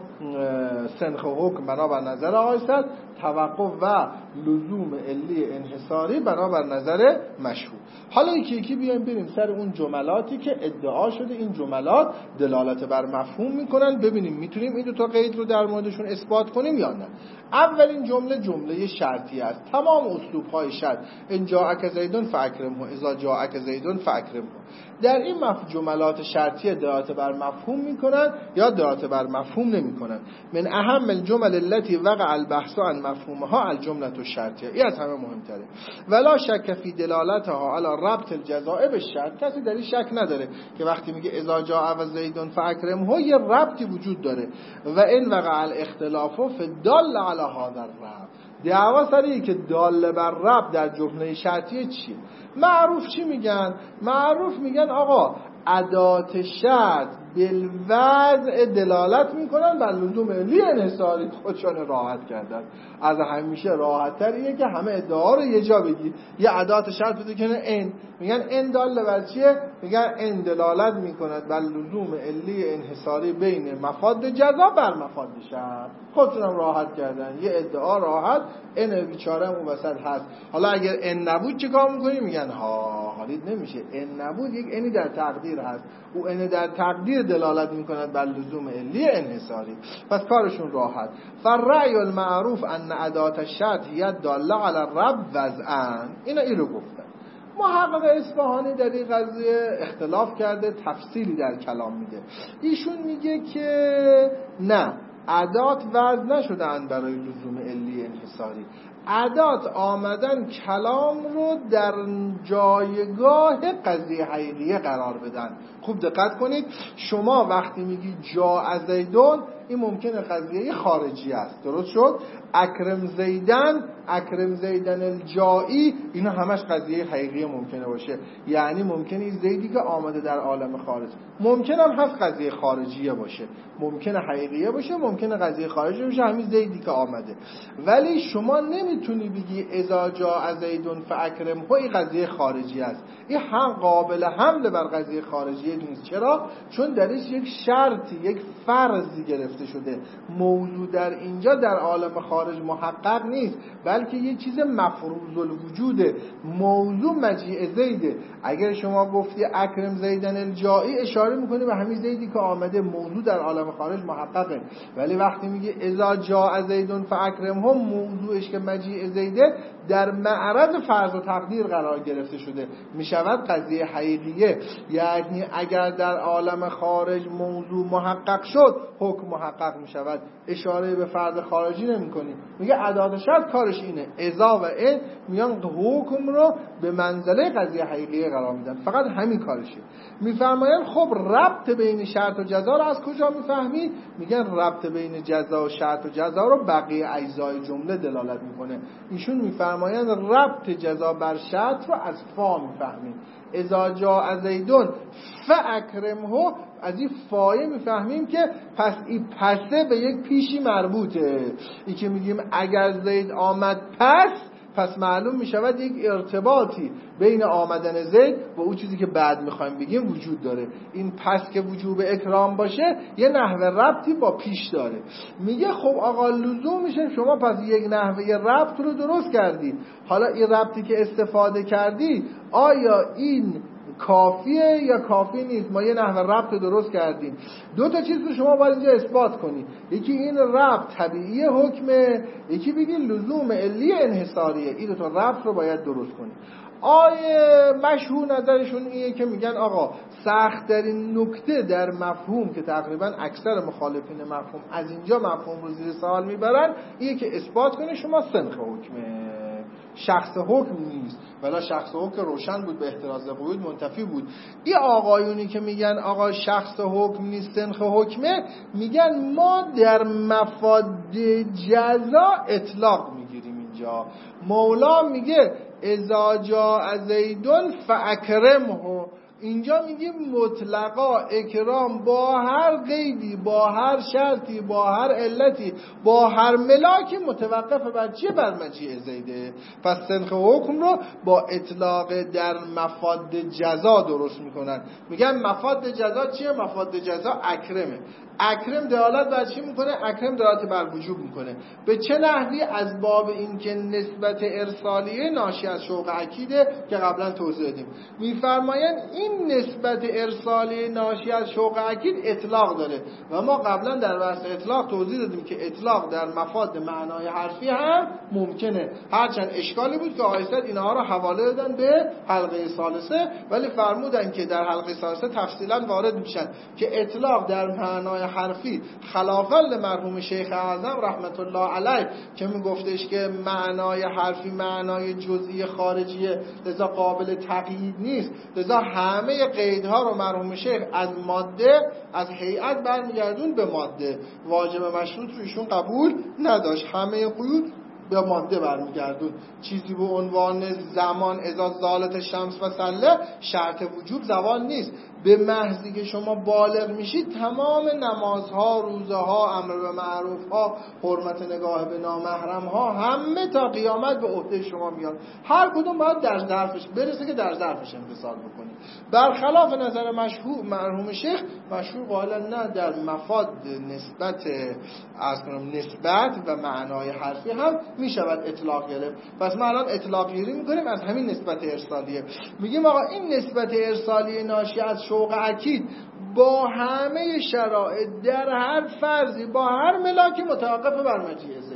سنخ و حکم بنابر نظر آیه صد، توقف و لزوم علی انحصاری بنابر نظر مشهور. حالا یکی بیایم بریم سر اون جملاتی که ادعا شده این جملات دلالت بر مفهوم میکنن، ببینیم میتونیم این دو تا قید رو در موردشون اثبات کنیم یا نه. اولین جمله شرطی است. تمام اسلوب‌های شرط، ان جاءک زیدون فاکرمه، اذا جاءک زیدون فاکرمه، در این جملات شرطی دلالت بر مفهوم میکنن یا دلالت بر مفهوم نمیکنن. من اهم الجمل التي وقع البحث عن مفهومها الجمله الشرطیه، این از همه مهمتره. ولا شک فی دلالتها علی ربط الجزاء بالشرط، کسی در این شک نداره که وقتی میگه اذا جاء زیدون فاکرمه یه ربطی وجود داره. و ان وقع الاختلاف فدل علی هذا الربط، دعوا سری که دال بر ربط در جمله شرطیه چیه؟ معروف چی میگن؟ معروف میگن آقا ادات شرط بالوضع دلالت میکنن بر لزوم علی انحصاری. خودشان راحت کردن، از همیشه راحت تریه که همه ادعا رو یه جا بگی، یه ادات شرط بده کنه ان، میگن ان دال بر چیه؟ میگن ان دلالت میکند بر لزوم علی انحصاری بین مفاد جزا بر مفاد شرط. خودشون راحت کردن، یه ادعا راحت، ان بیچاره اون وسط هست. حالا اگر ان نبود چیکار میکنی؟ میگن حالیت نمیشه، ان نبود یک انی در تقدیر هست، او ان در تقدیر دلالت میکند بر لزوم علی انحصاری. پس کارشون راحت. فرعی المعروف ان ادات الشرط هي داله علی الرب وضعا، اینا این رو گفتن. محقق اصفهانی در این قضیه اختلاف کرده، تفصیلی در کلام میده. ایشون میگه که نه، ادات وضع نشدن برای لزوم علی انحصاری، ادات آمدن کلام رو در جایگاه قضیه حقیقیه قرار بدن. خوب دقت کنید، شما وقتی میگی جاء زیدون، این ممکنه قضیه خارجی است، درست شد؟ اکرم زیدن الجائی، اینا همش قضیه حقیقی ممکنه باشه. یعنی ممکنه زیدی که آمده در عالم خارج، ممکنه هم هست قضیه خارجیه باشه، ممکنه حقیقیه باشه، ممکنه قضیه خارجی باشه، همین زیدی که آمده. ولی شما نمیتونی بگی اذا جاء زیدون فاکرمه، این قضیه خارجی است. این هم قابل حمل بر قضیه خارجیه نیست. چرا؟ چون درش یک شرطی، یک فرضی گرفته شده. موضوع در اینجا در عالم خارج محقق نیست، بلکه یه چیز مفروض الوجوده. موضوع مجیء زیده. اگر شما گفتی اکرم زیدن الجائی، اشاره میکنی به همین زیدی که آمده، موضوع در عالم خارج محققه. ولی وقتی میگه اذا جاء زیدون فاکرمه، موضوعش که مجیء زیده در معرض فرض و تقدیر قرار گرفته شده، میشود قضیه حقیقیه. یعنی اگر در عالم خارج موضوع محقق شد، حکم محقق میشود. اشاره به فرد خارجی نمی کنیم. میگه ادات شرط کارش اینه، اذا و ان میان حکم رو به منزله قضیه حقیقیه قرار میدن، فقط همین کارشه. میفرمایند خب ربط بین شرط و جزا رو از کجا میفهمی؟ میگن ربط بین جزا و شرط و جزا رو بقیه اجزای جمله دلالت میکنه. ایشون میفرمایند ربط جزا بر شرط رو از فا میفهمیم. اذا جاء زیدون فاکرمه، از این فایه میفهمیم که پس این پسه به یک پیشی مربوطه. این که میگیم اگر زید آمد پس معلوم میشود یک ارتباطی بین آمدن زید و اون چیزی که بعد میخوایم بگیم وجود داره. این پس که وجوب اکرام باشه یه نحوه ربطی با پیش داره. میگه خب آقا لزوم میشه شما پس یک نحوه ربط رو درست کردی، حالا این ربطی که استفاده کردی آیا این کافیه یا کافی نیست؟ ما یه نحوه ربط درست کردیم. دو تا چیز رو شما باید اینجا اثبات کنی، یکی این ربط طبیعی حکمه، یکی بگی لزوم علی انحصاریه. این دو تا ربط رو باید درست کنی. آیه مشهور نظرشون اینه که میگن آقا سخت‌ترین نکته در مفهوم که تقریبا اکثر مخالفین مفهوم از اینجا مفهوم رو زیر سوال میبرن، اینه که اثبات کنه شما سنخ حکمه، شخص حکم نیست. ولی شخص حکم روشن بود، به احتراز قیود منتفی بود. این آقایونی که میگن آقا شخص حکم نیست سنخ حکمه، میگن ما در مفاد جزا اطلاق میگیریم. اینجا مولا میگه اذا جاء زیدون فاکرمه، اینجا میگیم مطلقا اکرام با هر قیدی، با هر شرطی، با هر علتی، با هر ملاکی متوقف بر چیه؟ بر مجیء زیده. پس سنخ حکم رو با اطلاق در مفاد جزا درست میکنن. میگن مفاد جزا چیه؟ مفاد جزا اکرمه. اکرم دلالت بر چی میکنه؟ اکرم دلالت بر وجوب میکنه. به چه نحوی؟ از باب اینکه نسبت ارسالیه ناشی از شوق اکیده که قبلا توضیح دادیم. میفرمایند این نسبت ارسالیه ناشی از شوق اکید اطلاق داره و ما قبلا در بحث اطلاق توضیح دادیم که اطلاق در مفاد معنای حرفی هم ممکنه، هرچند اشکالی بود که آیسد اینها رو حواله دادن به حلقه ثالثه، ولی فرمودن که در حلقه ثالثه تفصیلا وارد میشن که اطلاق در معنای حرفی خلافاً لمرحوم شیخ اعظم رحمت الله علیه که میگفتش که معنای حرفی معنای جزئی خارجیه، لذا قابل تقیید نیست، لذا همه قیدها رو مرحوم شیخ از ماده، از هیئت برمیگردون به ماده. واجب مشروط رو ایشون قبول نداشت، همه قیود به ماده برمیگردون. چیزی به عنوان زمان اذا زالت شمس و سله شرط وجوب زوال نیست. به محضی که شما بالغ میشید تمام نمازها، روزها، امر به معروفها، حرمت نگاه به نامحرمها همه تا قیامت به عهده شما میاد. هر کدوم باید در ظرفش برسه که در ظرفش امتثال بکنید. برخلاف نظر مشهور مرحوم شیخ، مشهور قائلا نه، در مفاد نسبت و معنای حرفی هم میشود اطلاق گرفت. پس ما الان اطلاق گیری میکنیم از همین نسبت ارسالیه. میگیم آقا این نسبت ارسالیه ناشی از شوق اکید با همه شرایط در هر فرضی با هر ملاکی متوقف بر مجیء زید.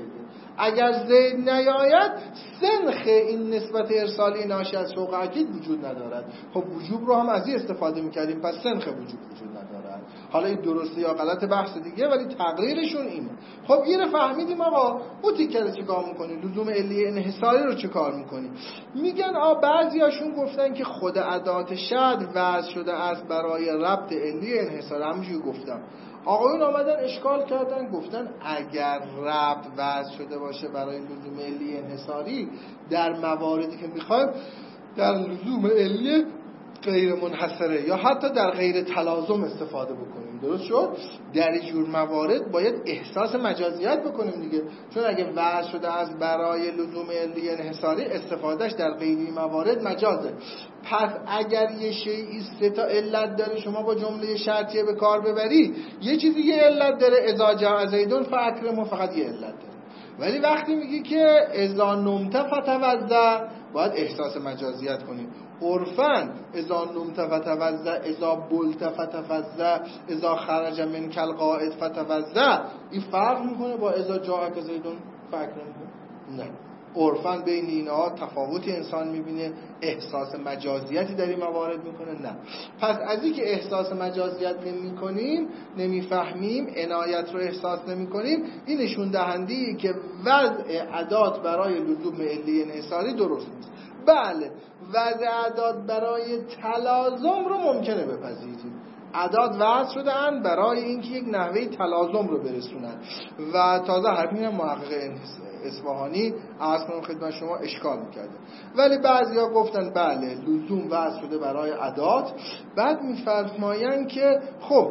اگر زید نیاید سنخ این نسبت ارسالی ناشی از شوق اکید وجود ندارد. خب وجوب رو هم از این استفاده میکردیم، پس سنخ وجود ندارد. حالا این درسته یا غلط بحث دیگه، ولی تقریرشون اینه. خب این رو فهمیدیم. آقا اون تیکه رو چیکار میکنی؟ لزوم علی انحصاری رو چیکار میکنی؟ میگن بعضیاشون گفتن که خود ادات شرط وضع شده است برای ربط علی انحصاری. همونجوری گفتم آقایون آمدن اشکال کردن، گفتن اگر ربط وضع شده باشه برای لزوم علی انحصاری در مواردی که میخوایم در لزوم علی غیر منحصره یا حتی در غیر تلازم استفاده بکنیم، درست شد؟ در این جور موارد باید احساس مجازیت بکنیم دیگه، چون اگه وضع شده از برای لزوم علی انحصاری استفادهش در غیری موارد مجازه. پس اگر یه شیئی 3 تا علت داره شما با جمله شرطیه به کار ببری، یه چیزی یه علت داره، اذا جاء زیدون فاکرموا فقط یه علت داره. ولی وقتی میگی که اذا نمت فتوضا باید احساس مجازیت کنیم. عرفاً اذا نمت فتوضا، اذا بلت فتوضا، اذا خرج منک القائد فتوضا، این فرق میکنه با اذا جاءک زیدون فاکرموا؟ نه، عرفاً بین اینها تفاوتی انسان میبینه، احساس مجازیتی در این موارد میکنه. نه، پس از این که احساس مجازیت نمیکنیم، نمیفهمیم، عنایت رو احساس نمیکنیم، این نشون دهنده‌ای که وضع ادات برای لزوم علی انحصاری درست نیست. بله، وضع ادات برای تلازم رو ممکنه بپذیریم. ادات وضع شدن برای اینکه یک نحوه تلازم رو برسونن و تازه همین هم محقق اصفهانی اصلا خدمت شما اشکال میکرده. ولی بعضیا گفتن بله لزوم وضع شده برای ادات. بعد میفرمایند که خب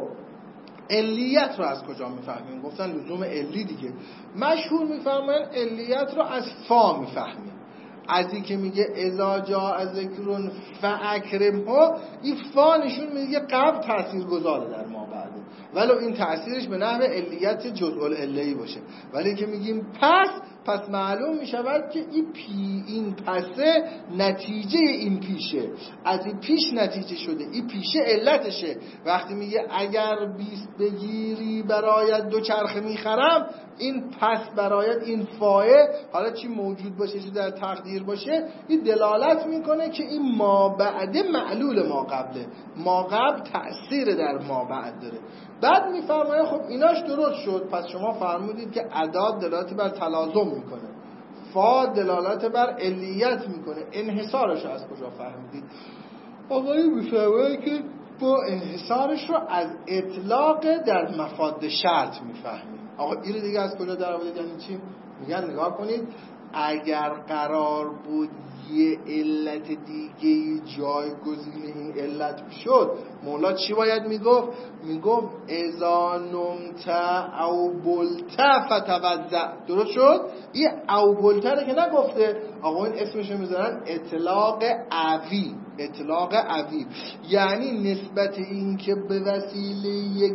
علیت رو از کجا میفهمیم؟ گفتن لزوم علی دیگه. مشهور میفرمایند علیت رو از فا میفهمیم. از این که میگه اذا جاء ذکر فاکرمه، این فا نشون میده قبل تأثیر گذاره در ما بعده، ولو این تأثیرش به نحو علیت جزء العلی باشه. ولی که میگیم پس معلوم میشود که این پسه نتیجه این پیشه، از این پیش نتیجه شده، این پیشه علتشه. وقتی میگه اگر 20 بگیری برایت 2 چرخه میخرم، این پس برایت این فایه، حالا چی موجود باشه چی در تقدیر باشه، این دلالت میکنه که این ما بعده معلول ما قبله، ما قبل تأثیر در ما بعد داره. بعد میفرمایه خب ایناش درست شد، پس شما فرمودید که ادات دلالت بر تلازم میکنه، فا دلالت بر علیت میکنه، انحصارش از کجا فهمیدید؟ آقایی میفرمایه که با انحصارش رو از اطلاق در مفاد شرط میفهمید. آقا این دیگه از کجا در آوردید؟ یعنی چی؟ میگن نگاه کنید، اگر قرار بود یه علت دیگه جایگزین این علت شد، مولا چی باید میگفت؟ میگفت اذا نمت او بلت فتوضا. درست شد؟ این او بلت رو که نگفته، آقا این اسمش میذارن اطلاق عوی. اطلاق عوی یعنی نسبت این که به وسیله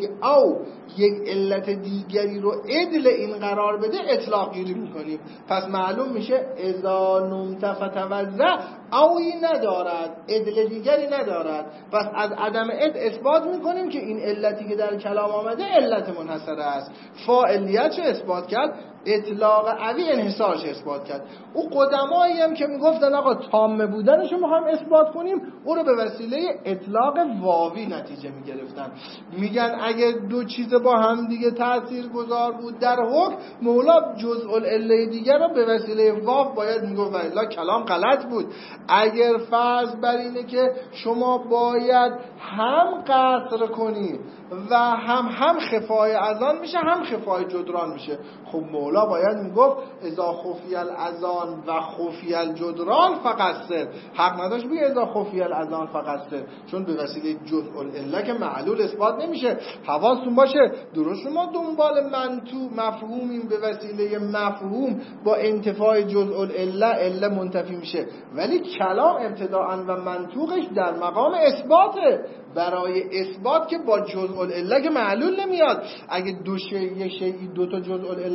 یک علت دیگری رو عدل این قرار بده اطلاق گیری میکنیم. پس معلوم میشه اذا نمت فتوضا اوی ندارد، عدل دیگری ندارد. پس از عدم عدل اثبات میکنیم که این علتی که در کلام آمده علت منحصره است. فاعلیتش اثبات کرد، اطلاق عوی انحصارش اثبات کرد. او قدمایی هم که میگفتن آقا تام بودنش رو هم اثبات کنیم، او رو به وسیله اطلاق واوی نتیجه میگرفتن. میگن اگه 2 چیز با هم دیگه تأثیر گذار بود در حکم، مولا جزء العله دیگر رو به وسیله واو باید میگفت، الا کلام غلط بود. اگر فرض بر اینه که شما باید هم قصر کنی و هم خفای اذان میشه هم خفای جدران میشه، خب مولا باید میگفت اذا خفی الاذان و خفی الجدران فقصر. حق نداشت بگه اذا خفی الاذان فقصر، چون به وسیله جزء العله که معلول اثبات نمیشه. حواستون باشه، درست ما دنبال مفهومیم، به وسیله مفهوم با انتفاع جزء العله عله منتفی میشه، ولی کلام ابتداءً و منطوقش در مقام اثباته، برای اثبات که با جزء العله که معلول نمیاد. اگه یه شیئی 2 تا جزء العله داشته باشه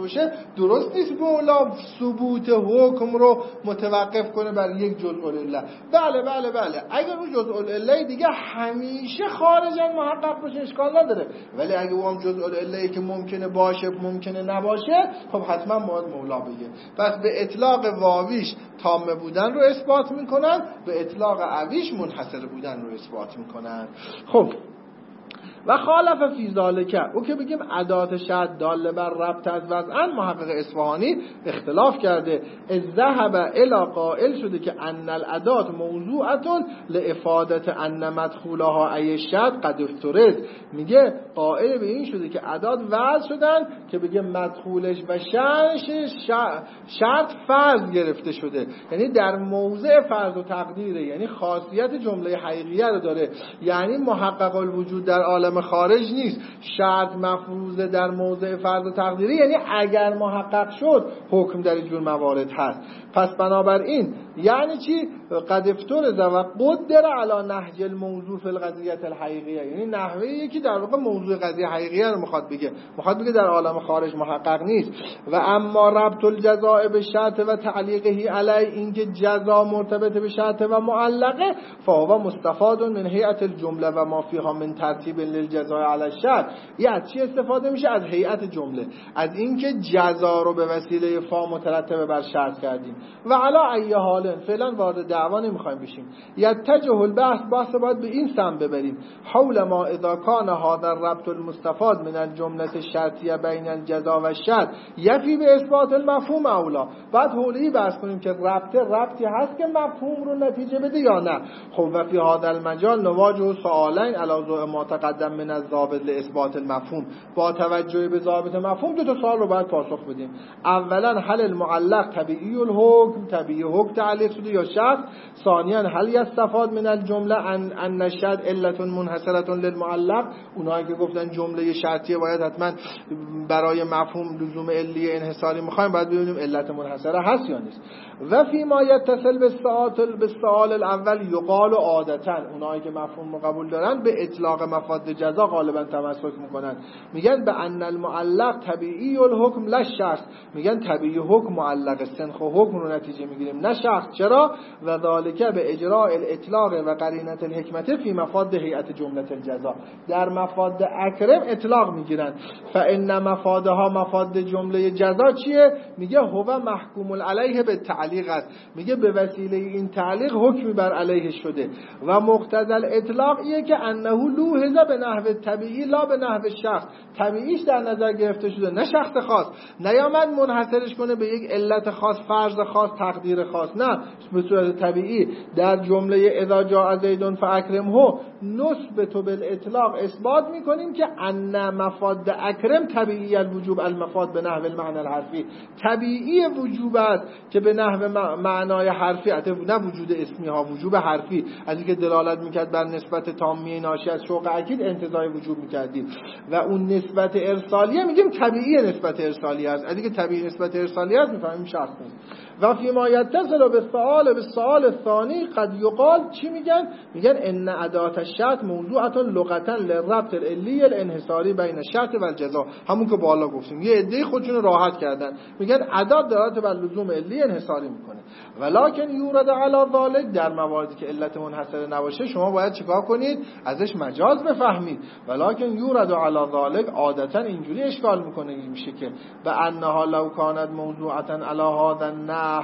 باشه درست نیست مولا ثبوت حکم رو متوقف کنه بر یک جزء العله. بله اگر اون جزء العله دیگه همیشه خارجاً محقق باشه اشکال نداره، ولی اگه اون جزء العله که ممکنه باشه ممکنه نباشه خب حتما باید مولا بگه. پس به اطلاق واویش تام بودن رو اثبات میکنن، به اطلاق اویش منحصر بودن رو اثبات میکنن. خب و خالف فی ذالک، او که بگیم ادات شرط داله بر ربط از وضعن، محقق اصفهانی اختلاف کرده. از ذهب الی قائل شده که ان الادات موضوعه لافادت ان مدخولها ای شرط قد افترض، میگه قائل به این شده که ادات وضع شدن که بگه مدخولش و شرط فرض گرفته شده، یعنی در موضع فرض و تقدیره، یعنی خاصیت جمله حقیقیه رو داره، یعنی محقق الوجود در عالم خارج نیست، شرط مفروضه در موضع فرض و تقدیری، یعنی اگر محقق شد حکم در اینجور موارد هست. پس بنابراین یعنی چی؟ قد افترض و قدر علی نهج الموضوع فی القضیه الحقیقیه، یعنی نحوه یکی در واقع موضوع قضیه حقیقیه رو میخواد بگه در عالم خارج محقق نیست. و اما ربط الجزاء به شرط و تعلیقه علی، اینکه جزا مرتبط به شرط و معلقه، فهو مستفاد من هیئت الجمله و ما فیها من ترتیب للجزاء علی الشرط. یعنی چی استفاده میشه؟ از هیئت جمله، از اینکه جزا رو به وسیله فا مترتب بر شرط کردیم. و علی ای حال فعلا وارد دعوا نمیخوایم بشیم. یتجه البحث باید به این سم ببریم، حول ما اذا کان هذا الربط المستفاد من الجمله الشرطیه بین الجزاء و الشرط یفی به اثبات المفهوم اولا. بعد حولی بحث کنیم که ربطی هست که مفهوم رو نتیجه بده یا نه. خب و فی هذا المجال نواجه سؤالین علی ضوء ما تقدم من الضابط لاثبات المفهوم. با توجه به ضابط مفهوم دو تا سوال رو باید پاسخ بدیم. اولا هل المعلق طبیعی الحکم، طبیعی حکم تعلیق شده یا شرط؟ ثانیا هل یستفاد من الجمله ان الشرط علت منحصره للمعلق؟ اونایی که گفتن جمله شرطیه باید حتما برای مفهوم لزوم علی انحصاری میخوایم، باید ببینیم علت منحصره هست یا نیست. و فی ما یتصل بالسؤال الاول یقال عادتا، اونایی که مفهوم رو قبول دارن به اطلاق مفاد جزا غالبا تمسک میکنن، میگن به ان المعلق طبیعی الحکم لا شرط، میگن طبیعی حکم معلق سنخ و حکم رو نتیجه میگیریم نه شرط. چرا؟ و ذالک به اجراء الاطلاق و قرینه الحکمت فی مفاد هیئت جمله الجزا، در مفاد اکرم اطلاق میگیرن. فان مفادها مفاد جمله جزا چیه؟ میگه هو محکوم علیه به تعلیق است، میگه به وسیله این تعلیق حکمی بر علیه شده. و مقتضی الاطلاق ایه که انه لوحظ به نحو طبیعی لا به نحو شخص، طبیعیش در نظر گرفته شده نه شخص خاص، نیامد منحصرش کنه به یک علت خاص، فرض خاص، تقدیر خاص، نه به صورت طبیعی در جمله اذا جاء زید فاکرمه نثبت بالاطلاق اثبات میکنیم که ان مفاد اکرم طبیعی الوجوب المفاد به نحو المعنى الحرفی، طبیعی وجوب است که به نحو معنای حرفی، نه وجود اسمی ها، وجوب حرفی، از اینکه دلالت میکرد بر نسبت تامی ناشی از شوق اکید انتزاع وجوب میکردیم. و اون نسبت ارسالیه میگیم طبیعی نسبت ارسالیه است، از اینکه طبیعی نسبت ارسالیه است میفهمیم شخص نیست. و فی ما یتصل بالسؤال الثانی قد یقال، چی میگن؟ میگن ان ادات الشرط موضوعه لغتا للربط العلی الانحصاری بین الشرط و الجزاء، همون که بالا گفتیم یه عده خودشون راحت کردن، میگن ادات دلالت بر لزوم علی انحصاری میکنه. ولکن یورد علی ذلک، در مواردی که علت منحصره نباشه شما باید چیکار کنید؟ ازش مجاز بفهمید. ولکن یورد علی ذلک، عادتا اینجوری اشکال میکنه میشه که به انها لو کانت موضوعه علی هذا النحو،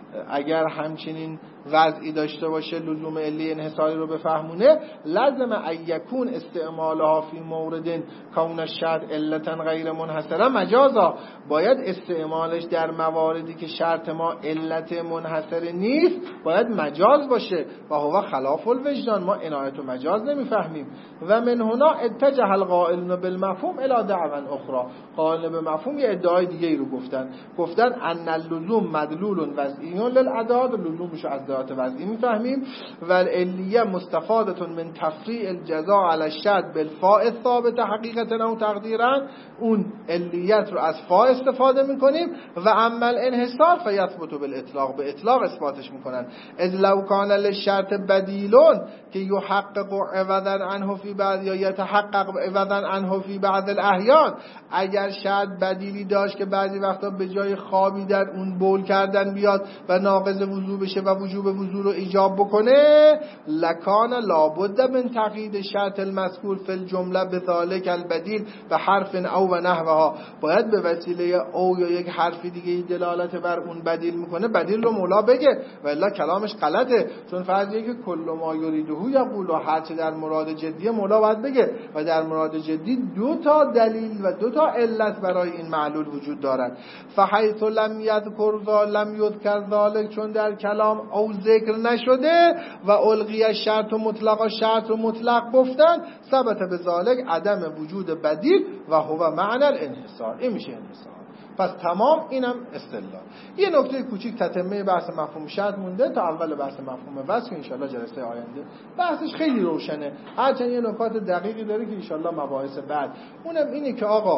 اگر همچنین وضعی داشته باشه لزوم علی انحصاری رو بفهمونه، لازم ایکون استعمالها فی مورد کون الشرط علتا غیر منحصره مجازا، باید استعمالش در مواردی که شرط ما علت منحصره نیست باید مجاز باشه. و هو خلاف الوجدان، ما عنایت و مجاز نمیفهمیم. و من هنا اتجه القائلون بالمفهوم الی دعوا اخرى، قائلون به مفهوم یه ادعای دیگه ای رو گفتن ان اللزوم مدلول وضعی للاداد، لزومش از اصطلاحات وضعی میفهمیم. و العلیه مستفاده من تفریع الجزاء علی الشرط بالفاء الثابت حقیقتا و تقدیرا، اون علیت رو از فا استفاده میکنیم. و عمل انحصار فیثبت بالاطلاق، به اطلاق اثباتش میکنن. اذ لو کان للشرط بدیلون که یحقق عوضا عنه فی بعض یا یتحقق عوضا عنه فی بعض الاحیان، اگر شرط بدیلی داشت که بعضی وقتا به جای خوابیدن اون بول کردن بیاد و ناقض وضو بشه و وجوب وضو رو ایجاب بکنه، لکان لابد من تقیید شرط المذکور فی الجمله بذالک البدیل به حرف او و نحوها، باید به وسیله او یا یک حرف دیگه دلالت بر اون بدیل میکنه، بدیل رو مولا بگه و الا کلامش غلطه. چون فرضیه که کل ما یریده یقول، هر چه در مراد جدی مولا باید بگه و در مراد جدی دو تا دلیل و دو تا علت برای این معلول وجود دارد. فحیث لم یذکر ذلک، چون در کلام او ذکر نشده و الغی شرط و مطلق، شرط و مطلق گفتن، ثبت به ذلک عدم وجود بدیل و هو معنی الانحصار. این میشه انحصار. پس تمام اینم اصطلاح. یه نکته کوچیک تتمه بحث مفهوم شرط مونده تا اول بحث مفهوم وصف که انشالله جلسه آینده بحثش خیلی روشنه، هرچند یه نکات دقیقی داره که انشالله مباحث بعد. اونم اینه که آقا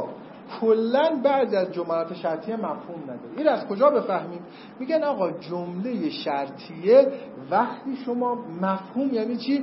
کلن بعد از جملات شرطیه مفهوم نداره. این از کجا بفهمیم؟ میگن آقا جمله شرطیه وقتی شما مفهوم یعنی چی؟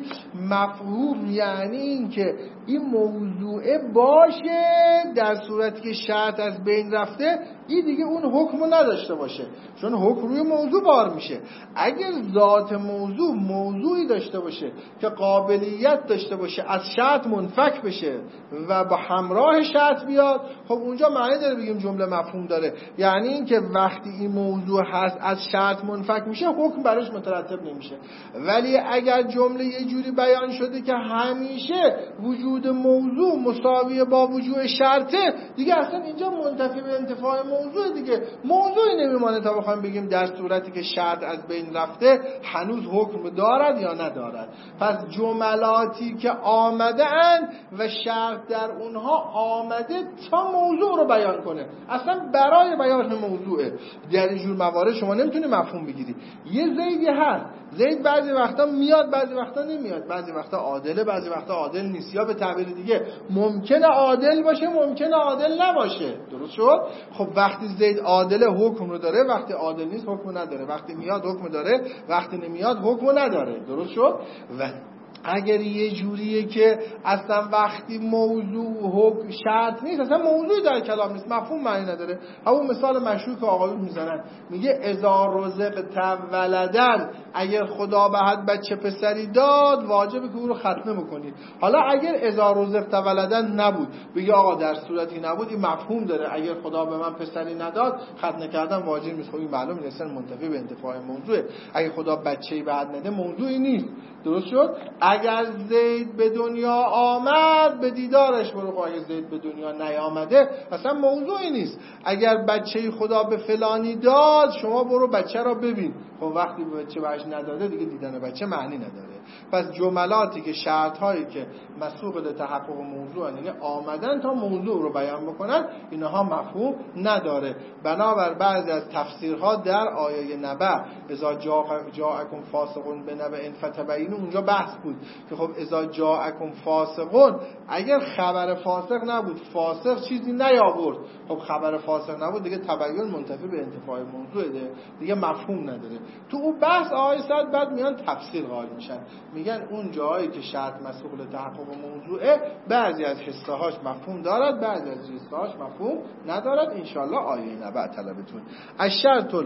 مفهوم یعنی این که این موضوعه باشه در صورتی که شرط از بین رفته، این دیگه اون حکمو نداشته باشه، چون حکم روی موضوع بار میشه. اگر ذات موضوع موضوعی داشته باشه که قابلیت داشته باشه از شرط منفک بشه و با همراه شرط بیاد، خب اونجا معنی داره بگیم جمله مفهوم داره. یعنی این که وقتی این موضوع هست از شرط منفک میشه، حکم براش مترتب نمیشه. ولی اگر جمله یه جوری بیان شده که همیشه وجود موضوع مساوی با وجود شرطه، دیگه اصلا اینجا منتفی به انتفاع موضوع، دیگه موضوعی نمیمانه تا بخوایم بگیم در صورتی که شرط از بین رفته هنوز حکم دارد یا ندارد. پس جملاتی که آمده اند و شرط در اونها آمده تا موضوع رو بیان کنه، اصلا برای بیان موضوعه. در اینجور موارد شما نمیتونی مفهوم بگیری. یه زیدی هست، زید بعضی وقتا میاد بعضی وقتا نمیاد، بعضی وقتا عادله بعضی وقتا عادل نیست، یا به تعبیر دیگه ممکنه عادل باشه ممکنه عادل نباشه. درست شد؟ خب وقتی زید عادله حکم رو داره، وقتی عادل نیست حکم نداره، وقتی میاد حکم داره، وقتی نمیاد حکم نداره. درست شد؟ و اگر یه جوریه که اصلا وقتی موضوع حکم شرط نیست، اصلا موضوعی در کلام نیست، مفهوم معنی نداره. همون مثال مشهور که آقایون میزنن، میگه اذا رزقت ولدن، اگر خدا بهت بچه پسری داد واجبه که او رو ختنه بکنید. حالا اگر اذا رزقت ولدن نبود، بگه آقا در صورتی نبود، این مفهوم داره، اگر خدا به من پسری نداد ختنه کردن واجب نیست. خب این معلومه اصلا منتفی به انتفاع موضوعه. اگه خدا بچه‌ای بهت نده موضوعی نیست. درست شد؟ اگر زید به دنیا آمد به دیدارش برو، اگر زید به دنیا نیامده اصلا موضوعی نیست. اگر بچه خدا به فلانی داد شما برو بچه را ببین. خب وقتی بچه بهش نداده دیگه دیدن بچه معنی نداره. پس جملاتی که شرط هایی که مسوق به تحقق موضوع یعنی آمدن تا موضوع رو بیان بکنن، اینها مفهوم نداره. بنابر بعضی از تفسیرها در آیه نبأ اذا جاءکم فاسقون بنبأ فتبینوا، اونجا بحث بود که خب اذا جاءکم فاسقون، اگر خبر فاسق نبود، فاسق چیزی نیاورد، خب خبر فاسق نبود دیگه تبین منتفی به انتفاع موضوع دیگه مفهوم نداره. تو اون بحث آیه صد بعد میان تفسیر قائل میشن، میگن اون جایی که شرط مسوق به تحقق موضوعه بعضی از حصه‌هاش مفهوم دارد، بعضی از حصه‌هاش مفهوم ندارد. انشالله آیه نبأ طلبتون. الشرط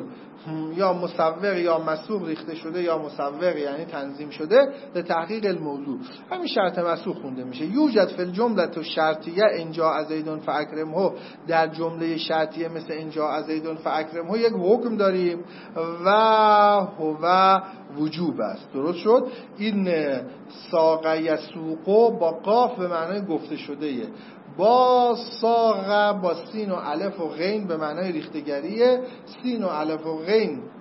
یا مسوغ یا مسوغ ریخته شده یا مسوغ یعنی تنظیم شده به تحقیق الموضوع، همین شرط مسوغ خونده میشه. یوجد فی الجمله الشرطیه انجاء زید فاکرمه، در جمله شرطیه مثل انجاء زید فاکرمه یک حکم داریم و هو وجوب است. درست شد؟ این ساق یسوقو با قاف به معنای گفته شده، با ساق با سین و الف و غین به معنای ریختگریه. سین و الف و غین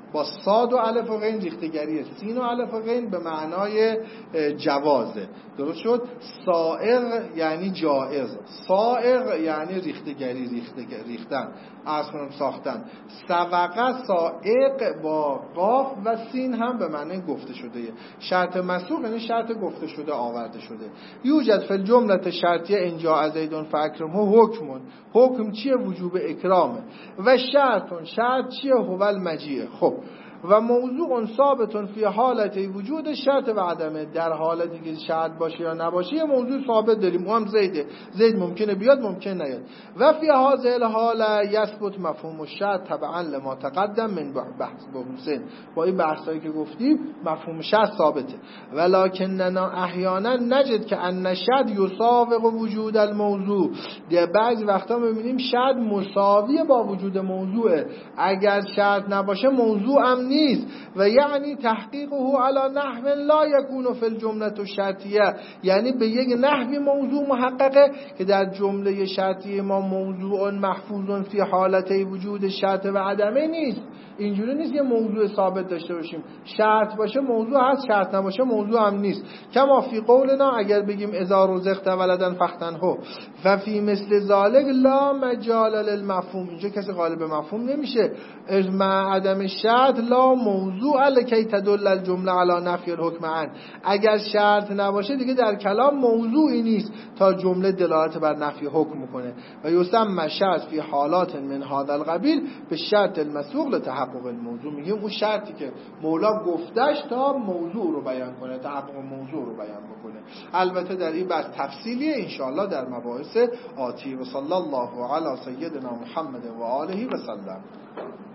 با صاد و الف و غین، ریختگری سین و الف و غین به معنای جوازه. درست شد؟ سائغ یعنی جائز، سائغ یعنی ریختگری، ریختن، عرض کنم ساختن. سبقه سائغ با قاف و سین هم به معنی گفته شده. شرط مسبوق یعنی شرط گفته شده آورده شده. یوجد فی الجمله شرطیه اینجا زیدون فاکرمه حکمون، حکم چیه؟ وجوب اکرامه. و شرط چیه؟ هو المجیء. خب و موضوع ثابت فی حالت وجود شرط و عدمه، در حالتی که شرط باشه یا نباشه یه موضوع ثابت داریم، اون هم زیده. زید ممکنه بیاد ممکنه نیاد. و فی هذه الحاله یثبت مفهوم الشرط تبعا لما تقدم من بحث حسین. با این بحثایی که گفتیم مفهوم شرط ثابته. ولکننا احیانا نجد که ان الشرط یساوق وجود الموضوع، در بعضی وقتا میبینیم شرط مساوی با وجود موضوعه، اگر شرط نباشه موضوع هم نیست. و یعنی تحقیقه علی نحو لا یکون فی الجمله الشرطیه، یعنی به یک نحوی موضوع محققه که در جمله شرطی ما موضوع محفوظ فی حالته وجود شرط و عدمه نیست. اینجوری نیست یه موضوع ثابت داشته باشیم، شرط باشه موضوع هست، شرط نباشه موضوع هم نیست. کما فی قولنا، اگر بگیم اذا رزقت ولدا فاختنه و فی مثل ذالک لا مجال للمفهوم، اینجا کسی غالب مفهوم نمیشه. مع عدم شرط لا موضوع لکی تدل الجمله علی نفی الحکم عن، اگر شرط نباشه دیگه در کلام موضوعی نیست تا جمله دلالت بر نفی حکم میکنه. و یسمى شرط فی حالات من هذا القبیل به شرط المسبوق لتحقق الموضوع، میگیم اون شرطی که مولا گفتش تا موضوع رو بیان کنه، تحقق موضوع رو بیان بکنه. البته در این بحث تفصیلیه انشاءالله در مباحث آتی. و صلی الله علی سیدنا محمد و آله و سلم.